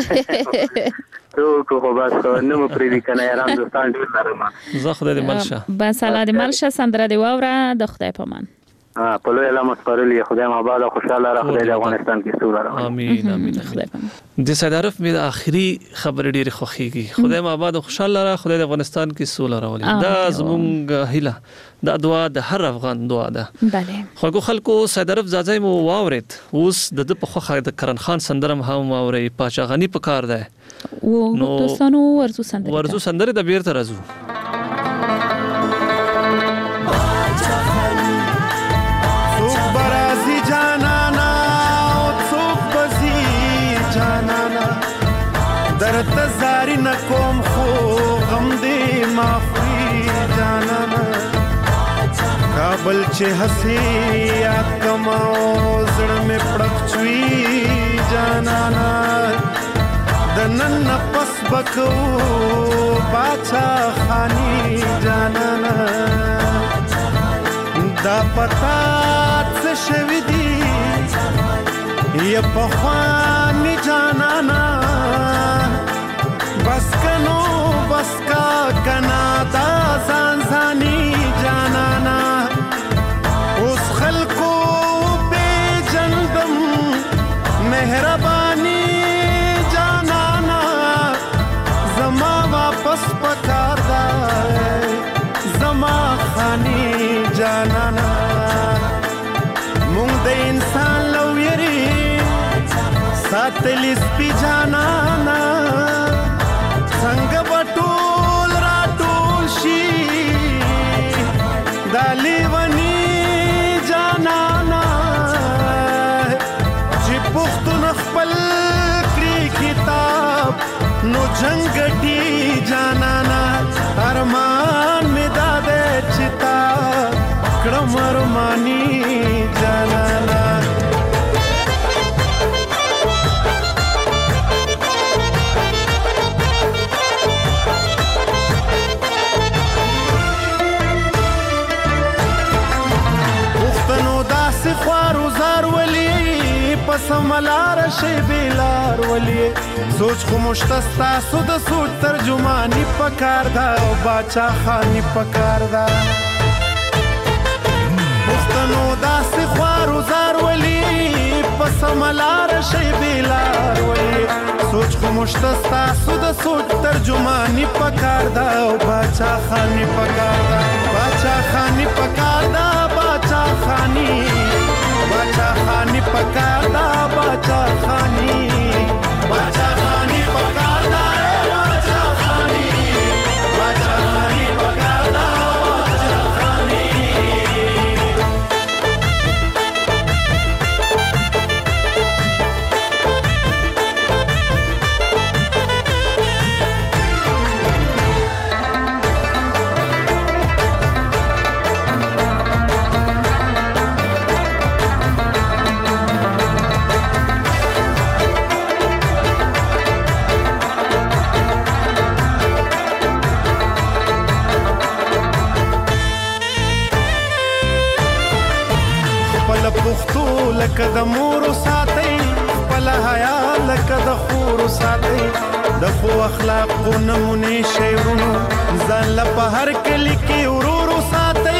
Speaker 17: تو کو بس نو پرې کنه یاران دوستان ډیر لرم
Speaker 13: زه خدای دې ملشه
Speaker 14: بس الله دې ملشه سندره دی واوره د خدای په مان
Speaker 17: په لوی علامت پرلی خدای مبارک او خوشاله را خدای د افغانستان کې سوله را
Speaker 13: امين امين خدای د صدرف مې د اخري خبر ډیره خوخيږي خدای مبارک او خوشاله را خدای د افغانستان کې سوله راولي دا زمونږ هیله دا دعا د هر افغان دعا ده
Speaker 14: bale
Speaker 13: خلکو صدرف زازای مو واورید اوس د په خوخه د کرن خان سندرم هم واوري پاچا غنی په کار ده
Speaker 14: نو دوستانو ورزو
Speaker 13: سندره د بیرته راځو
Speaker 16: درت زاری نکوم خو غم دې معفي جانانا کابل چې حسي یاد کما زړه مې پړق چوي جانانا د نن پس بکو باچا خاني جانانا دا پتا څه شوي دي یا په خواني جانانا بس کنو بس نفس پکار دا زما خانی جانانا مونږ د انسان لو یری ساتلی سپی جانانا څنګه بټول را ټول شي دالی ونی جانانا چې پښتون خپل کړی کتاب نو جنگټي جانانا ارمان می داده چتا کړم ارمانی جانانا خوارو زار ولی پس ملار شی بیلار ولی سوچ خو مشتستا سو د سوچ ترجمانی پکار دا او باچا خانی پکار دا مختنو داس خوارو زار ولی پس ملار شی بیلار ولی سوچ خو مشتستا سو د سوچ ترجمانی پکار دا او باچا خانی پکار دا باچا خانی پکار دا باچا خانی باچا خانی پکار دا باچا خانی باچا خانی پکار دا باچا خانی باچا خانی پکار دا باچا خانی پختو لکه د مورو ساتي خپل حیا لکه د خورو ساتي د خو اخلاق نمونه شعرونو ځان له په هر کلی کې ورورو ساتي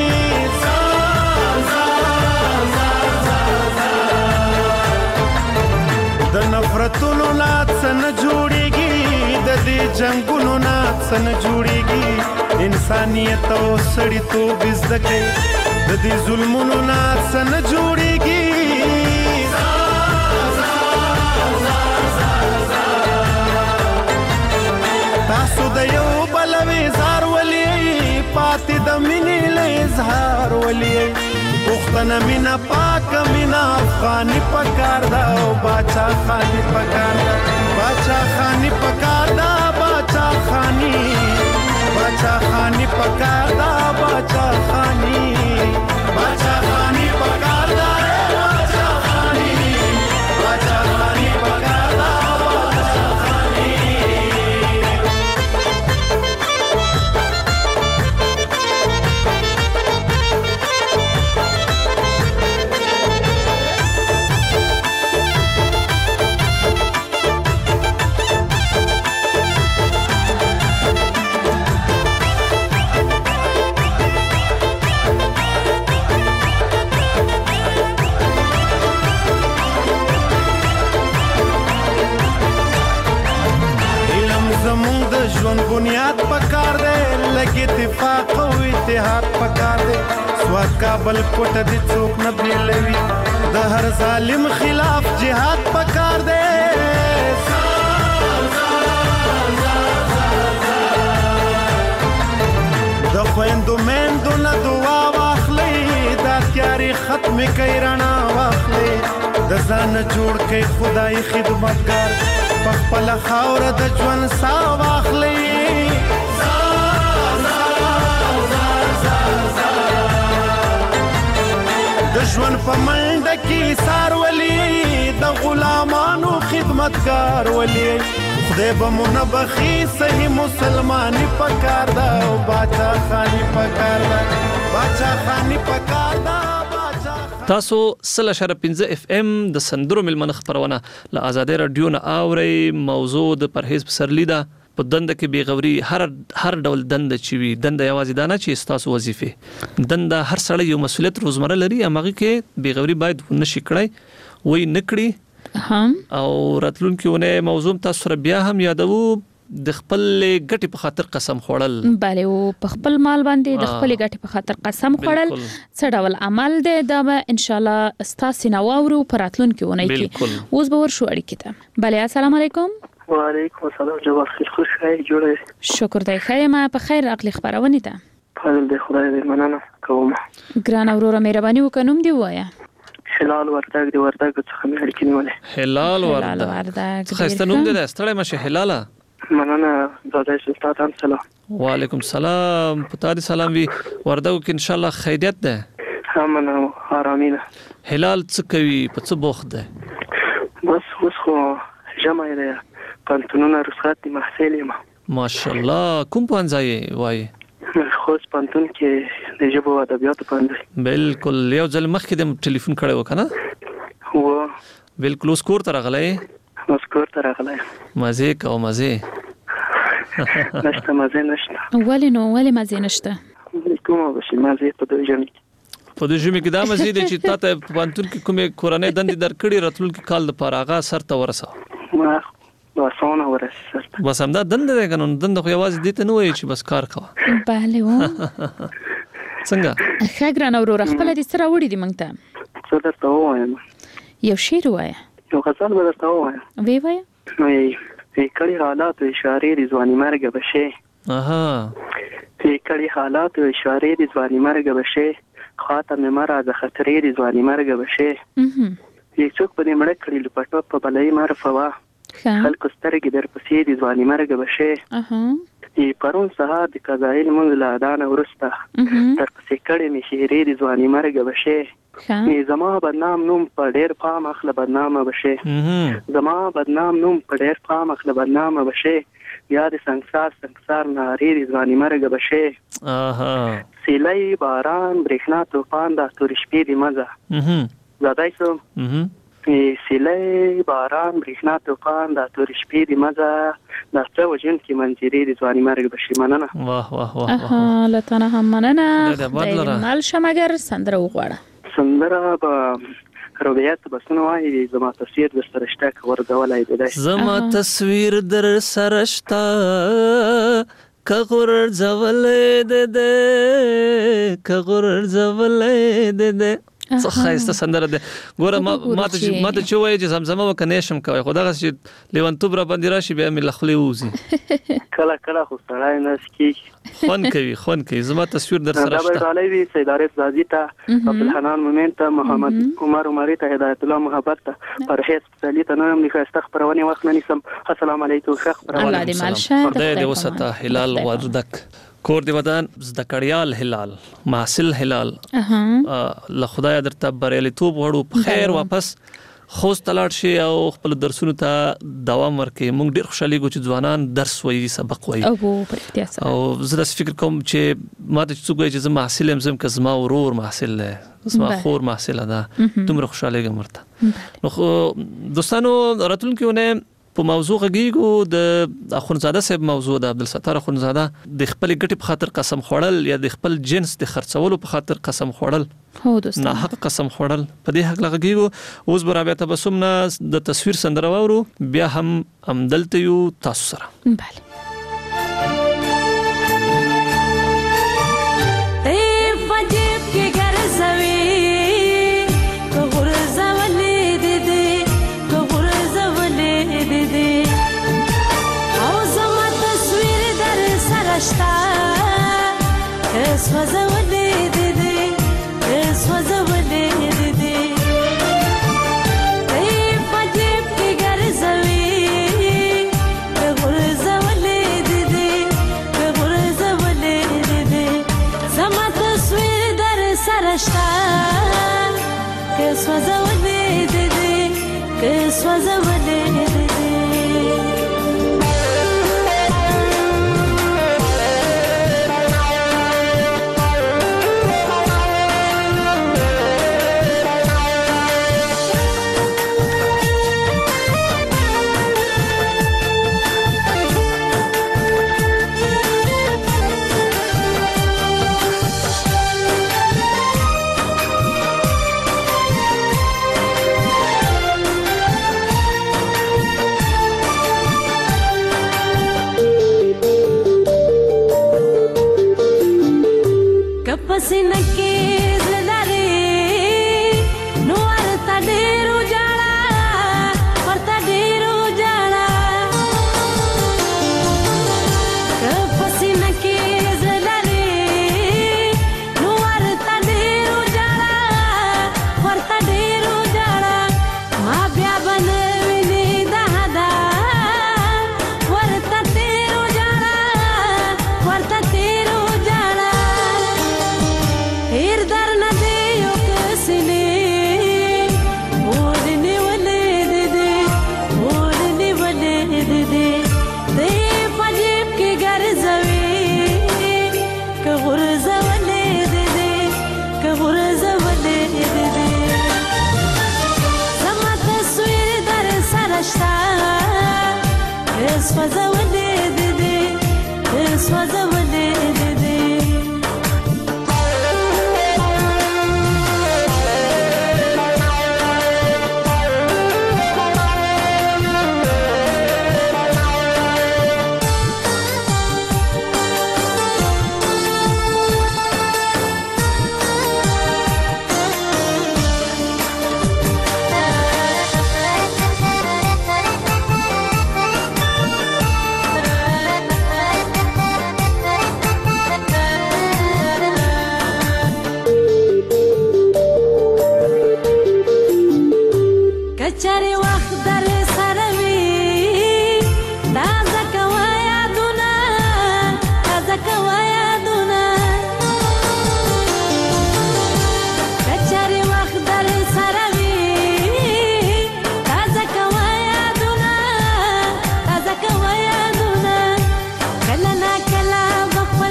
Speaker 16: د نفرتونو نات سن جوړيږي د دې جنگونو نات سن جوړيږي انسانيت او سړیتوب زده کوي د دې ظلمونو نات سن جوړيږي تاسو د یو بلوي زار ولي پاتې د مینې له اظهار ولي پښتنه مینا پاک مینا افغاني پکار دا او باچا خاني پکار دا باچا خاني پکار دا باچا خاني باچا خاني پکار دا باچا خاني باچا خاني پکار دا باچا خاني باچا خاني پکار دا باچا خاني ژوند بنیاد پکار دے لګي اتفاق او اتحاد پکار دے سواد کابل کوټ دي څوک نه بیلوي د هر ظالم خلاف جهاد پکار دے د خويندو مندو نه دعا واخلي دا تیاری ختم کوي رڼا واخلي د ځان جوړ کوي خدای خدمتګار خپل خاور د ژوند سا واخلي د ژوند په منډه کې سار ولي د غلامانو خدمتګار ولي خدای به منبخي صحیح مسلماني پکار دا او باچا خاني پکار دا باچا خاني پکار دا
Speaker 13: تاسو 1.15 اف ام د سندرو ملمن خبرونه له آزادۍ رادیو نه اوري موضوع د پرهیز پسرلی ده په دنده کې بیغوري هر ډول دنده چې وي دنده یوازې دانه چې تاسو وظیفه دنده هر سړی یو مسولیت روزمره لري هغه کې بیغوري باید نشي کړی وای نکړي هم او راتلونکي ونه موضوع تاسو سره بیا هم یادو د خپل ګټې په خاطر قسم خوړل.
Speaker 14: بله او په خپل مال باندې د خپل ګټې په خاطر قسم خوړل څه ډول عمل دی دا به ان شاء الله ستاسو نواورو پراتلونکو ونی کی. اوس به ورشو اړیکې ته. بله السلام علیکم.
Speaker 18: وعلیکم السلام. جواب خیر خوش خیر جوړه.
Speaker 14: شکر دی خیر ما په خیر عقلی خبرونه ته.
Speaker 18: فضل دی خدای دې مننه کوم.
Speaker 14: ګران اورور مهرباني وکنوم دی وایا.
Speaker 18: هلال وردګ دی وردګ څخه مې اړیکې نیولې.
Speaker 13: هلال وردګ خسته نوم دی ستړی مشه هلاله.
Speaker 18: مننه زادای استاد هم سلام.
Speaker 13: وعلیکم السلام. پتا دې سلام وی وردګ کې ان شاء الله خیریت ده.
Speaker 18: مننه آرامینه.
Speaker 13: هلال څه کوي په څه بوخت ده؟
Speaker 18: بس اوس خو جمع دی پانتونونه رخصت دي محصل یم.
Speaker 13: ماشاءالله کوم پانځای وای؟
Speaker 18: خوست پانتون کې د ژبو او ادبیاتو پانځای.
Speaker 13: بالکل یو ځل مخکې د ټلیفون کړو کنه؟
Speaker 18: و
Speaker 13: بالکل اوس کور ته راغلی؟
Speaker 18: اوس کور ته راغلی.
Speaker 13: مزه کو مزه.
Speaker 18: نشته مزه نشته.
Speaker 14: ولې مزه نشته؟
Speaker 18: کومه بشي مزه په دوی ژمي
Speaker 13: په دې ژمي کې دا مزه دي چې تاسو په پانتون کې کومه کورنۍ دندې درکړي راتلونکي کال د پاراغه سر ته ورسه.
Speaker 18: واسونه ورسه.
Speaker 13: بس هم دا دند دی کنه دند خو یوازې دې ته نه وایي چې بس کار کوه.
Speaker 14: بله و
Speaker 13: څنګه
Speaker 14: خګران اورور خپل دې سره وړي دي مونږ ته.
Speaker 18: څه درته وایم؟
Speaker 14: یو شعر وایا.
Speaker 18: یو غزل به درته وایم.
Speaker 14: وی وایا.
Speaker 18: وی کړي حالات و اشاره د ځواني مرګ بشه. وی کړي حالات و اشاره د ځواني مرګ بشه خاطر مې مرا د خطرې د ځواني مرګ بشه. یک څوک په دې مړ کړي لپټو په بلای معرفوا خلق سترګې در پسې د ځواني مرګ بشه. پرون سهار د قضایل مونږ لا دانه ورسته در پسې کړي مې شهرې د ځواني مرګ بشه. زما بدنام نوم په ډېر پام اخله بدنامه بشه. زما بدنام نوم په ډېر پام اخله بدنامه بشه. بیا د سنگسار نارې د ځواني مرګ بشه. سیلۍ باران برېښنا طوفان دا تورې شپې د مزه زادای سم. سیلۍ باران برېښنا طوفان دا تورې شپې د مزه دا څه وجن کې منظرې د ځواني مرګ بشي. مننه.
Speaker 13: واه واه واه
Speaker 14: لتنه هم مننه. مال شمګر سندره وغواړه.
Speaker 18: سندره به روایت بسنه وایي زما تصویر در سره شته ورغولای دی.
Speaker 13: زما تصویر در سره شته کغور زولې ده کغور زولې ده. څه خایسته سندره ده. ګوره ما ته چې وایي چې زمزمه وکنه شم کوي خو دغه چې لیوانتوب را باندې راشي بیا مې لخلې وځي.
Speaker 18: کله خو سړی نه سکی
Speaker 13: خون کوي. زما تصویر در سره شته.
Speaker 18: دا ډالۍ وی سید عارف زادی ته عبدالحنان مومن ته محمد عمر عمری ته هدایت الله محبت ته پرهیز سلی ته نوم لیکه استغفرونی وخت نه نیسم. السلام علیکم شیخ
Speaker 14: الله دې مال شه.
Speaker 13: خدای دې وسته. هلال وردک کور دی ودان زدکړیال هلال محصل هلال له خدای درته بریالیتوب غواړو په خیر واپس خوست تلاړ شي او خپل درسونو ته دوام ورکړي. موږ ډیر خوشاله یو چې ځوانان درس وایي سبق وایي او زه د فکر کوم چې ما ته څوک وایي چې زه محصل یم زم که زما ورور محصل دی زما خور محصل ده دومره خوشاله یم ورته. نو دوستانو راتلونکي په موضوع غږیږو د اخونزاده صاحب موضوع د عبدالستار اخونزاده د خپل ګټې په خاطر قسم خوړل یا د خپل جنس د خرڅولو په خاطر قسم خوړل نه حق قسم خوړل په دې حق غږیږو. اوس به بیا تبسم نه د تصویر سندره واورو بیا هم دلته یو تاسو سره.
Speaker 14: بله
Speaker 19: پسینه کې زلاري نو ورته ډېرو جاړه ورته ډېرو جاړه که پسینه کې زلاري نو ورته ډېرو جاړه ورته ډېرو جاړه ما بیا بنه ویني دهدا ورته تیرو جاړه ورته تیرو جاړه هیر در نه دی یو کسلی ولنی ولید دی ولنی ولید دی دی پجیب کی ګرځوي که غرزه ولید دی که غرزه ولید دی زما تصویر در سره شته اس فزه ولید دی اس فزه ولید دی کچاري وخت در سره وي تازه کوه یادونه تازه کوه یادونه کچاري وخت در سره وي تازه کوه یادونه تازه کوه یادونه کله نا کله بخپل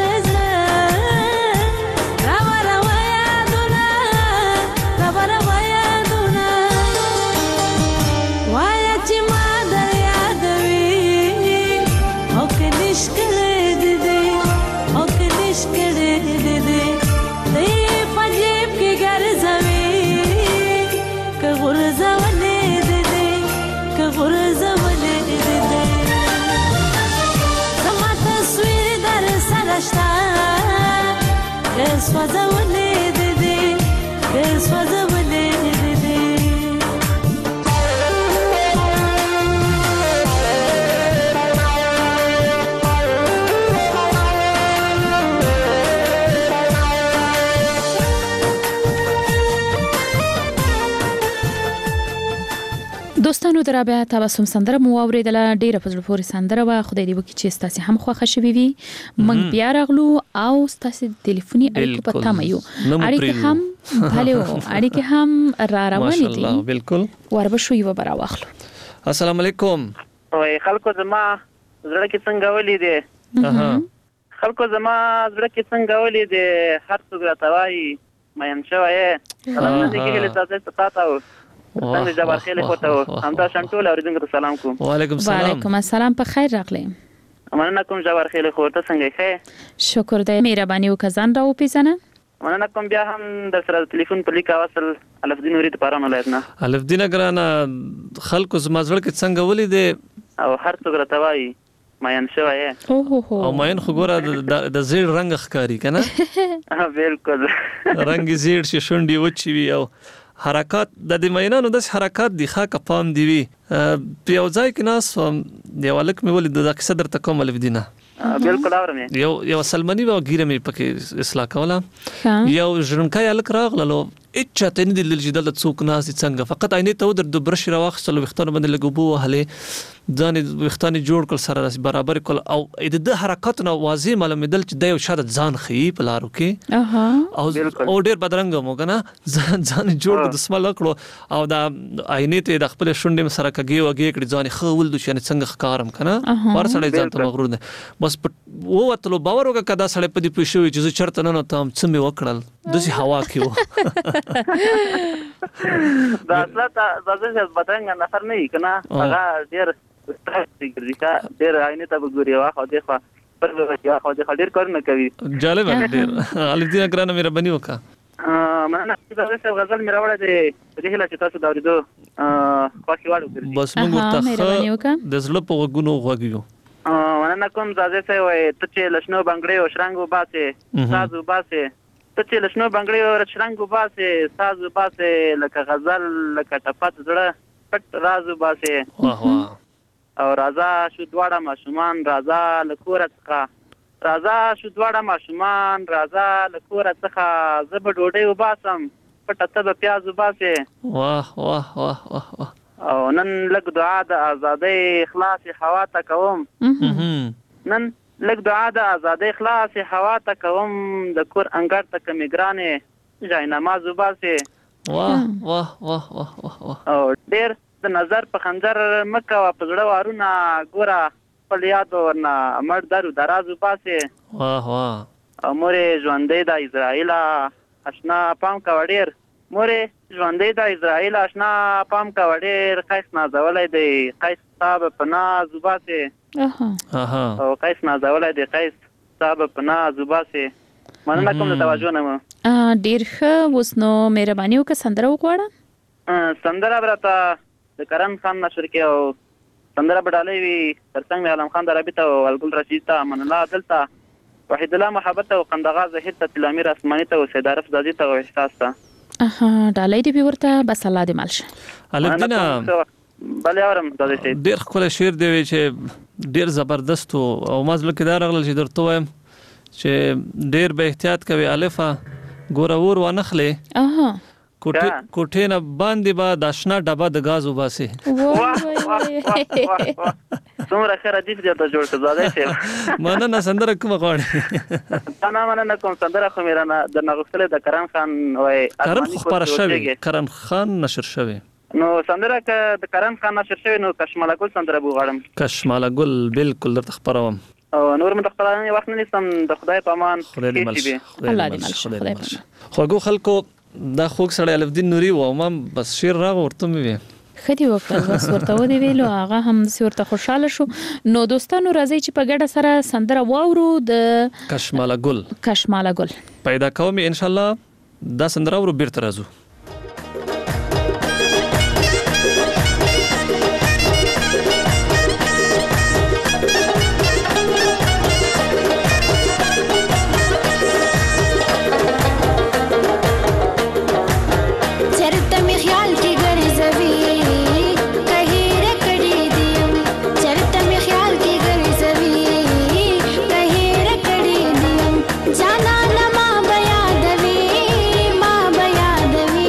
Speaker 19: زړه راوروه یادونه راوروه یادونه وایا چې ما در یادوي او که نش کړی دی او که نش کړی دی دی په جیب کې ګرځوي که غورځولی دی که غورځولی دی زما تصویر در سره شته که سوځولی دی که سوځولی دی
Speaker 14: دوستانو درابه تبسم سندره مو اوریدله ډیره په زړه پورې سندره وا خدای دې وکړي چې ستاسو هم خوښه شوي وي موږ بیا راغلو او ستاسو ټلیفوني اړیکو په تمه یو اړیکې هم بهله اړیکې هم را روانې دي
Speaker 13: ماشاءالله بالکل
Speaker 14: وربشو یو برا واخلو
Speaker 13: السلام علیکم
Speaker 10: وای خلکو زما زړه کې څنګه ولې دي خلکو زما زړه کې څنګه ولې دي هر څوک راته وایي مېن شوی سلام دې کېږي تاسو ته څنګه جبار خیل کوته همدا شنټول اوریدونکو ته سلام کوم
Speaker 13: وعلیکم السلام
Speaker 14: وعلیکم السلام په خیر راغلی
Speaker 10: مننه کوم جبار خیل کوته څنګه ښه
Speaker 14: شکر دې مهرباني وکړه راو پیژنه
Speaker 10: مننه کوم بیا هم د سره ټلیفون په لیکا وصل الف دین ورته پارانه لایتنه
Speaker 13: الف دین ګرانه خلکو زما زړه کې څنګه ولې دي
Speaker 10: او هر څوک راته وایي مېن شوی
Speaker 13: او مېن خو ګوره د زیړ رنگ ښکاری کنه
Speaker 10: بالکل
Speaker 13: رنگ زیړ شي شونډي وچی وي او حرکات د مېنانو د حرکات دی خاکه پام دی وی په یو ځای کې ناس دی ولک مې ولې د صدر تکوم الف دینه
Speaker 10: بالکل اورم
Speaker 13: یو سلمانی و ګیره مې پکې اصلاح کوله یو ژرنکای الک راغلو اچا ته نه د جدل څوک ناس څنګه فقط عینې ته در برش راوخصلو وختونه باندې لګوبو هله ځان وختانه جوړ کول سره برابر کول او د حرکتونو واضح معلومېدل چې د یو شاده ځان خي په لارو کې او ډېر بدرنګ مو کنه ځان جوړ د سمال کړو او د عینې ته د خپل شونډې سره کګي وګي کړي ځان خول د شنه څنګه ښکارم کنه ورسره ځان ته مغرور نه بس ووتلو باور وکړه کدا سړی په دې پښوی چې چرته نه تام څه مې وکړل دسی هوا کې و
Speaker 10: دا اصله تاسو بدرنګ نفر نه کنه هغه ډېر ډېر عینې ته وګوري واخو دې خو پر وګوري خو دې ډېر کار نه کوي
Speaker 13: جالب ډېر علي دې اګرانه مې ربني وکا
Speaker 10: مننه دا غزل مې راوړې دې هله چې تاسو دا ورېدو پاکي واړو
Speaker 13: بس موږ ته د زړه په وګونو غوږیو
Speaker 10: مننه کوم زازه سه وای ته چې لښنو بنگړې او شرنګ وباسه سازو باسه ته چې لشنو بنگړي رچرنګ وباسه ساز وباسه لکه غزل لکه ټپت زړه پټ راز وباسه
Speaker 13: واه واه
Speaker 10: او رازا شو دواړه ماشومان رازا لکور څخه رازا شو دواړه ماشومان رازا لکور څخه زب ډوډۍ وباسم پټ ته پیاز وباسه
Speaker 13: واه واه واه واه
Speaker 10: او نن لګ دعا د ازادۍ اخلاص هوا ته کوم نن لګ دعا د ازادۍ اخلاص هوا ته کوم د کور انګړ ته کمیګرانې ځای نماز وباسه
Speaker 13: واه واه واه واه
Speaker 10: او ډېر د نظر په خنجر مکه وا په زړه وارونه ګوره خپل یاد ورنه مړ درو دراز وباسه
Speaker 13: واه واه
Speaker 10: او مورې ژوندۍ د اسرائیل آشنا پام کا وړیر مورې ژوندۍ د اسرائیل آشنا پام کا وړیر قیس نازولای دی قیس صاحب په ناز وباسه او قیس نازولای دی قیس صاحب په ناز وباسه مننه کوم د توجه نه
Speaker 14: ډیر ښه اوس نو مهرباني وکړه سندره وغواړه
Speaker 10: سندره برته د کرن خان نشر کې او سندره بډالې وی ترڅنګ عالم خان د رابطه او الګل رشید ته من الله دلته وحید الله محبت او قندغا زهیر ته تلامیر اسماني ته او سید عارف زادي ته او احساس ته
Speaker 14: ډالۍ دی ورته بس الله دې مالشه
Speaker 13: الدینا
Speaker 10: بل اورم د دې
Speaker 13: ډیر خپل شعر دی چې ډیر زبردست او مازل کې دا رغل چې درته وایم چې ډیر به احتیاط کوي الفا ګورور و نخله کوټه نه باندې با د آشنا ډبه د غاز وباسي
Speaker 10: څومره خیر دې ته جوړ کړه زاده شه
Speaker 13: مننه سندره کوم غواړي
Speaker 10: انا مننه کوم سندره خو میرا د نغښتل د کرن خان وای
Speaker 13: کرن خبر شوی کرن خان نشر شوی
Speaker 10: نو سندره ک د کرن خان نشر شوی نو کشماله ګل سندره بوغړم
Speaker 13: کشماله ګل بالکل درته خبروم
Speaker 10: او نور متخبرانه وخت نه نسم د خدای په امان
Speaker 14: الله دې مالشه
Speaker 13: خوګو خلکو دا خوګ سره الفدین نوري و ما بس شیر راغ ورته مې
Speaker 14: خدي وخت بس ورته ودی ویلو هغه هم ورته خوشاله شو نو دوستانو راځي چې په ګډه سره سندره واورو د کشماله ګل
Speaker 13: پیدا کوم ان شاء الله دا سندره ورو بیرته راځو
Speaker 19: जाना न मां बया दवी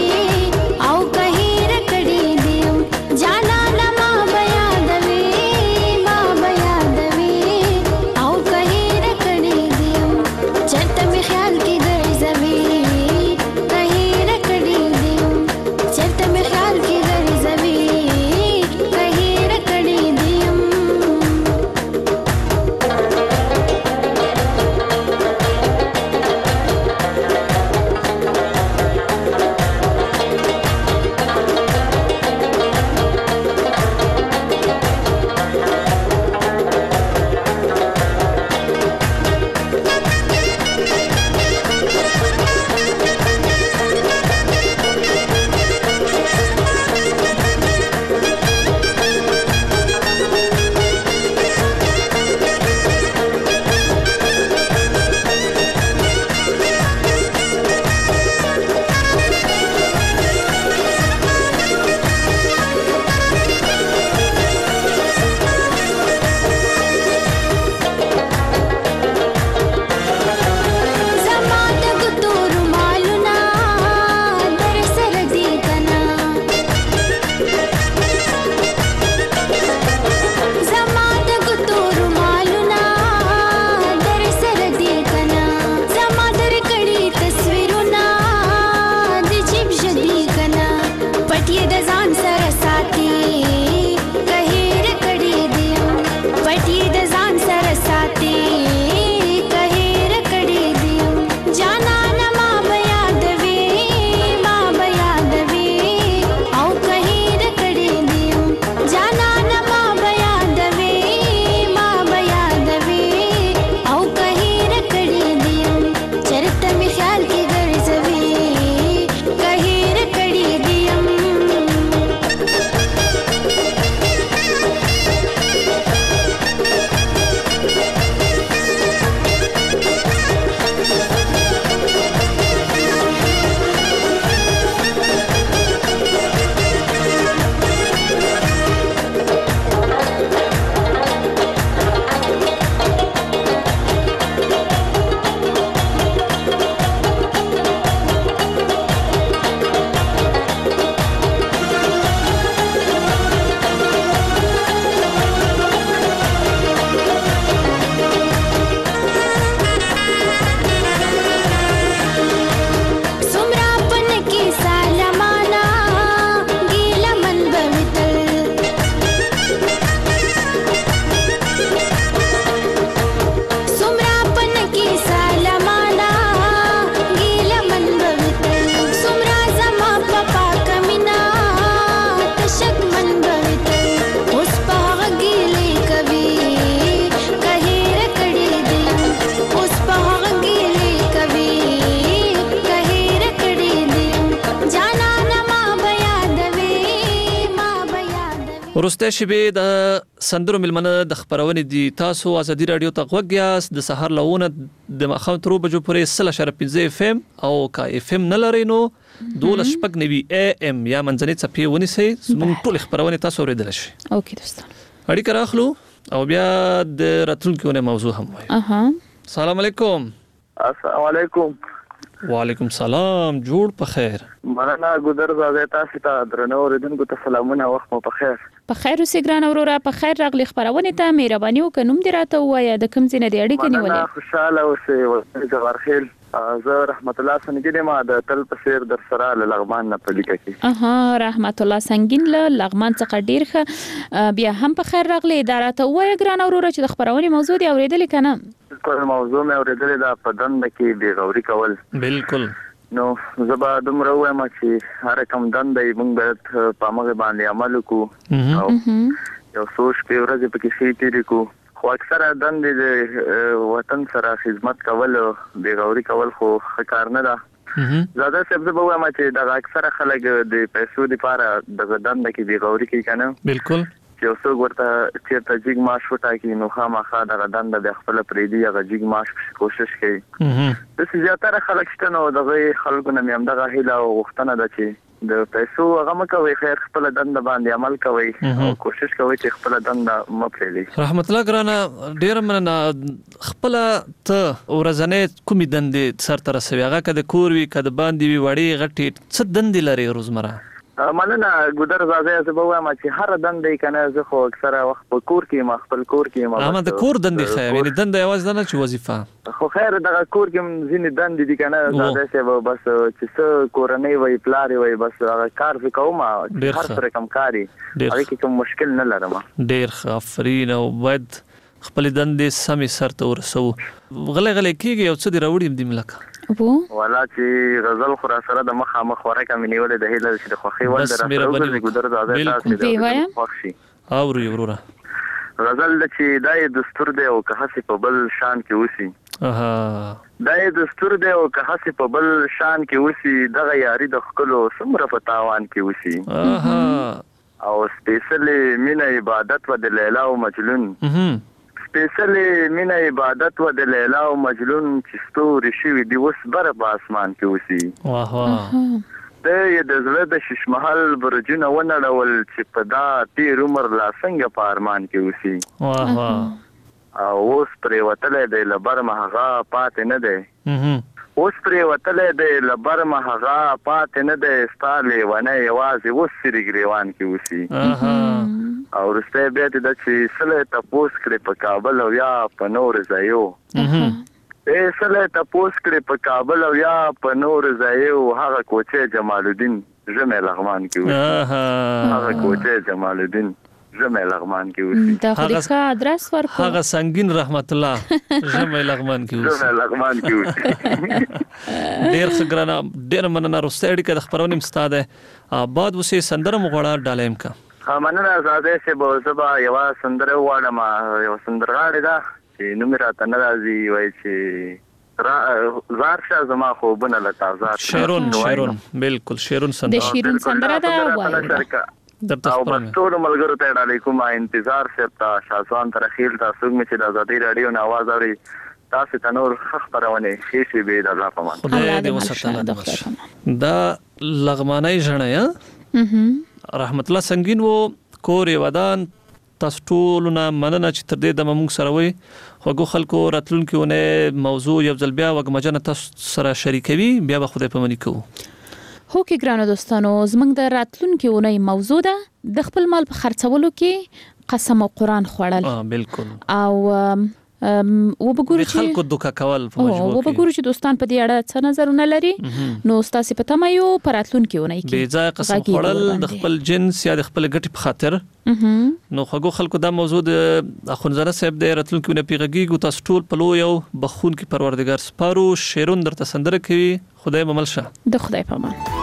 Speaker 13: روسته شبه د سندرو ملمنه د خبرونې دي تاسو ازادي رادیو ته غوږیاست د سحر لونه د مخاو تر بجو پورې 3.5 اف ام او کا اف ام نه لري نو 12.9 ام یا منځنۍ صفحه ونیسئ موږ ټول خبرونه تاسو اوریدل شي.
Speaker 14: اوکې دوستان
Speaker 13: اړیکه راخلو او بیا د راتلونکو موضوع هم وایو. السلام علیکم.
Speaker 20: السلام علیکم.
Speaker 13: وعلیکم سلام. جوړ په خیر.
Speaker 20: مننه ګودر زاده تاسو ته درنو اوریدونکو ته سلامونه. وخت مو په خیر.
Speaker 14: په خیر اوسې ګران وروره. په خیر راغلی خبرونه ته مهرباني وکړئ. نوم دې راته ووایه د کوم ځای نه دی اړیکه نیولې؟
Speaker 20: مننه خوشاله اوسې جوارخیل. زه رحمت الله سنگین ما د تل په سیر در سره لغمان نه پلیکه کی.
Speaker 14: رحمت الله سنگین له لغمان څخه ډیر ښه. بیا هم په خیر راغلی. اداره ته وایه ګران وروره چې د خبرونه موضوع دی اوریدلې کنه؟
Speaker 20: په موضوع مې اوریدلې دا په دنده کې بې غوري کول.
Speaker 13: بالکل.
Speaker 20: نو زبا دومره وایم چې هر کوم دنده موږ باید په موږ باندې عمل وکړو او یو سوچ په ورځ په کې شي تیری کو. خو اکثره دندې د وطن سره خدمت کول او بیغوري کول خو ښه نه ده. زاده صاحب زه به وایم چې دا اکثره خلک د پیسو لپاره د دنده کې بیغوري کوي کنه.
Speaker 13: بالکل.
Speaker 20: چې اوسه ورته چیرته جګ معاش وټاکي نو خامخا د دنده د خپل پریدي هغه جګ معاش کوشش کوي. د زیاتره خلک شته نو دغه خلکو نه هم دغه هیله او غوښتنه ده چې د پیسو هغه مکوي خیر خپل دنده باندې عمل کوي او کوشش کوي چې خپل دنده مپلي.
Speaker 13: رحمت الله ګرانه ډیر مننه. خپل ته ورځنې کومې دندې سر تر سوي هغه کده کور وی کده باندې وی وړي غټي څه دندې لري روزمره؟
Speaker 20: مننه ګودر زاده زه به وایم چې هر دندې کنه زه خو اکثره وخت په کور کې ما خپل کور کې
Speaker 13: ما د کور دندې خیر یعنی دنده یوازې نه چې وظیفه
Speaker 20: خو خیر دغه کور کې ځینې دندې دي کنه زاده څه بس چې څه کورنۍ وای پلاری وای بس هغه کار وکوم هر څه کم کاری هغه کې کوم مشکل نه لرم.
Speaker 13: ډیر افرین او باید خپل دندې سمې سر ته ورسو. غلې کېږي او څه دی راوړي دې ملک
Speaker 20: والا چې غزل خورا سره د مخامخ ورکه مې نیولې د هیله چې د خوخي ول درته ګودر زاده تاسو خوښي
Speaker 13: اوري وروره.
Speaker 20: غزل د چې دای دستور دی او که هڅه په بل شان کې وسی دای دستور دی او که هڅه په بل شان کې وسی دغه یاري د خپلو سمره په تاوان کې وسی او سپیشلی مینا عبادت و د لیلا او مجنون سپیشلی مینا عبادت و د لیلا او مجنون چې ستوري شوی دی وس بر په اسمان کې وسی.
Speaker 13: واه واه.
Speaker 20: د زړه د ششمحل برجونه ونړول چې په دا تیر عمر لا څنګه په ارمان کې وسی.
Speaker 13: واه واه.
Speaker 20: او اوس پرې وتلې د لبر مهغه پاتې نه دی. اوس پرې وتلې د لبر مهغه پاتې نه دی ستاله ونه یوازې اوس سری ګریوان کې وسی. او رسته بیا د چې سله تپوس کړې په کابل او یا په نور ځایو. سله تپوس کړې په کابل او یا په نور ځایو هغه کوچه جمال الدین جمع لغمان کې وسی. هغه کوچه جمال الدین جمع لغمان کې وسی.
Speaker 14: دا خلیقه ادرس ورکو
Speaker 13: هغه سنگین رحمت الله جمع لغمان کې وسی.
Speaker 20: جمع لغمان کې وسی.
Speaker 13: ډیر څنګه ډیر مننه. روسته اړیکه د خبرونې مستاده آباد وسی سندره مغواړه ډالیم کا.
Speaker 20: مننه زاده چې به زبا یو سندره واړم یو سندرغاړی دا چې نوم راته نه راځي وای چې زار شاه زما خوبونه لتا زار
Speaker 13: شیرون بالکل شیرون سندره
Speaker 14: د شیرون سندره دا وای
Speaker 20: او بس ټول ملګرو ته علیکم انتظار سپتا شاسوان تر خیل تاسو مې چې د ازادي رادیو نه आवाज اوري تاسو ته نور خبرونه هیڅ به د الله په مان
Speaker 13: خدای دې وساتله. دا لغمانای ژړه یا رحمت الله سنگین وو کور ودان تاسو ټول نه مننه چې تر دې د موږ سره وي خوګو خلکو راتلونکو نه موضوع یو ځل بیا وګمجنه تاسو سره شریکوي بیا به خدای پمنې کوو.
Speaker 14: هو کې ګرانو دوستانو زمنګ د راتلونکو نه موضوع ده د خپل مال په خرڅولو کې قسم او قران خوړل.
Speaker 13: بالکل.
Speaker 14: او وبګورو چې
Speaker 13: خلکو دوکا کول په وجو کې
Speaker 14: وبګورو چې دوستان په دې اړه څه نظرونه لري نو تاسو په تمه یو پراتلونکو نه کې
Speaker 13: بې ځای قسم خوړل د خپل جنس یا د خپل ګټې په خاطر نو خو خلکو دا موضوع د اخونزاده صاحب د راتلونکو نه پیغږي تاسو ټول په لو یو بخون کې پروردگار سپارو شیرون درته سندره کوي. خدای ممل شه.
Speaker 14: د خدای په امان.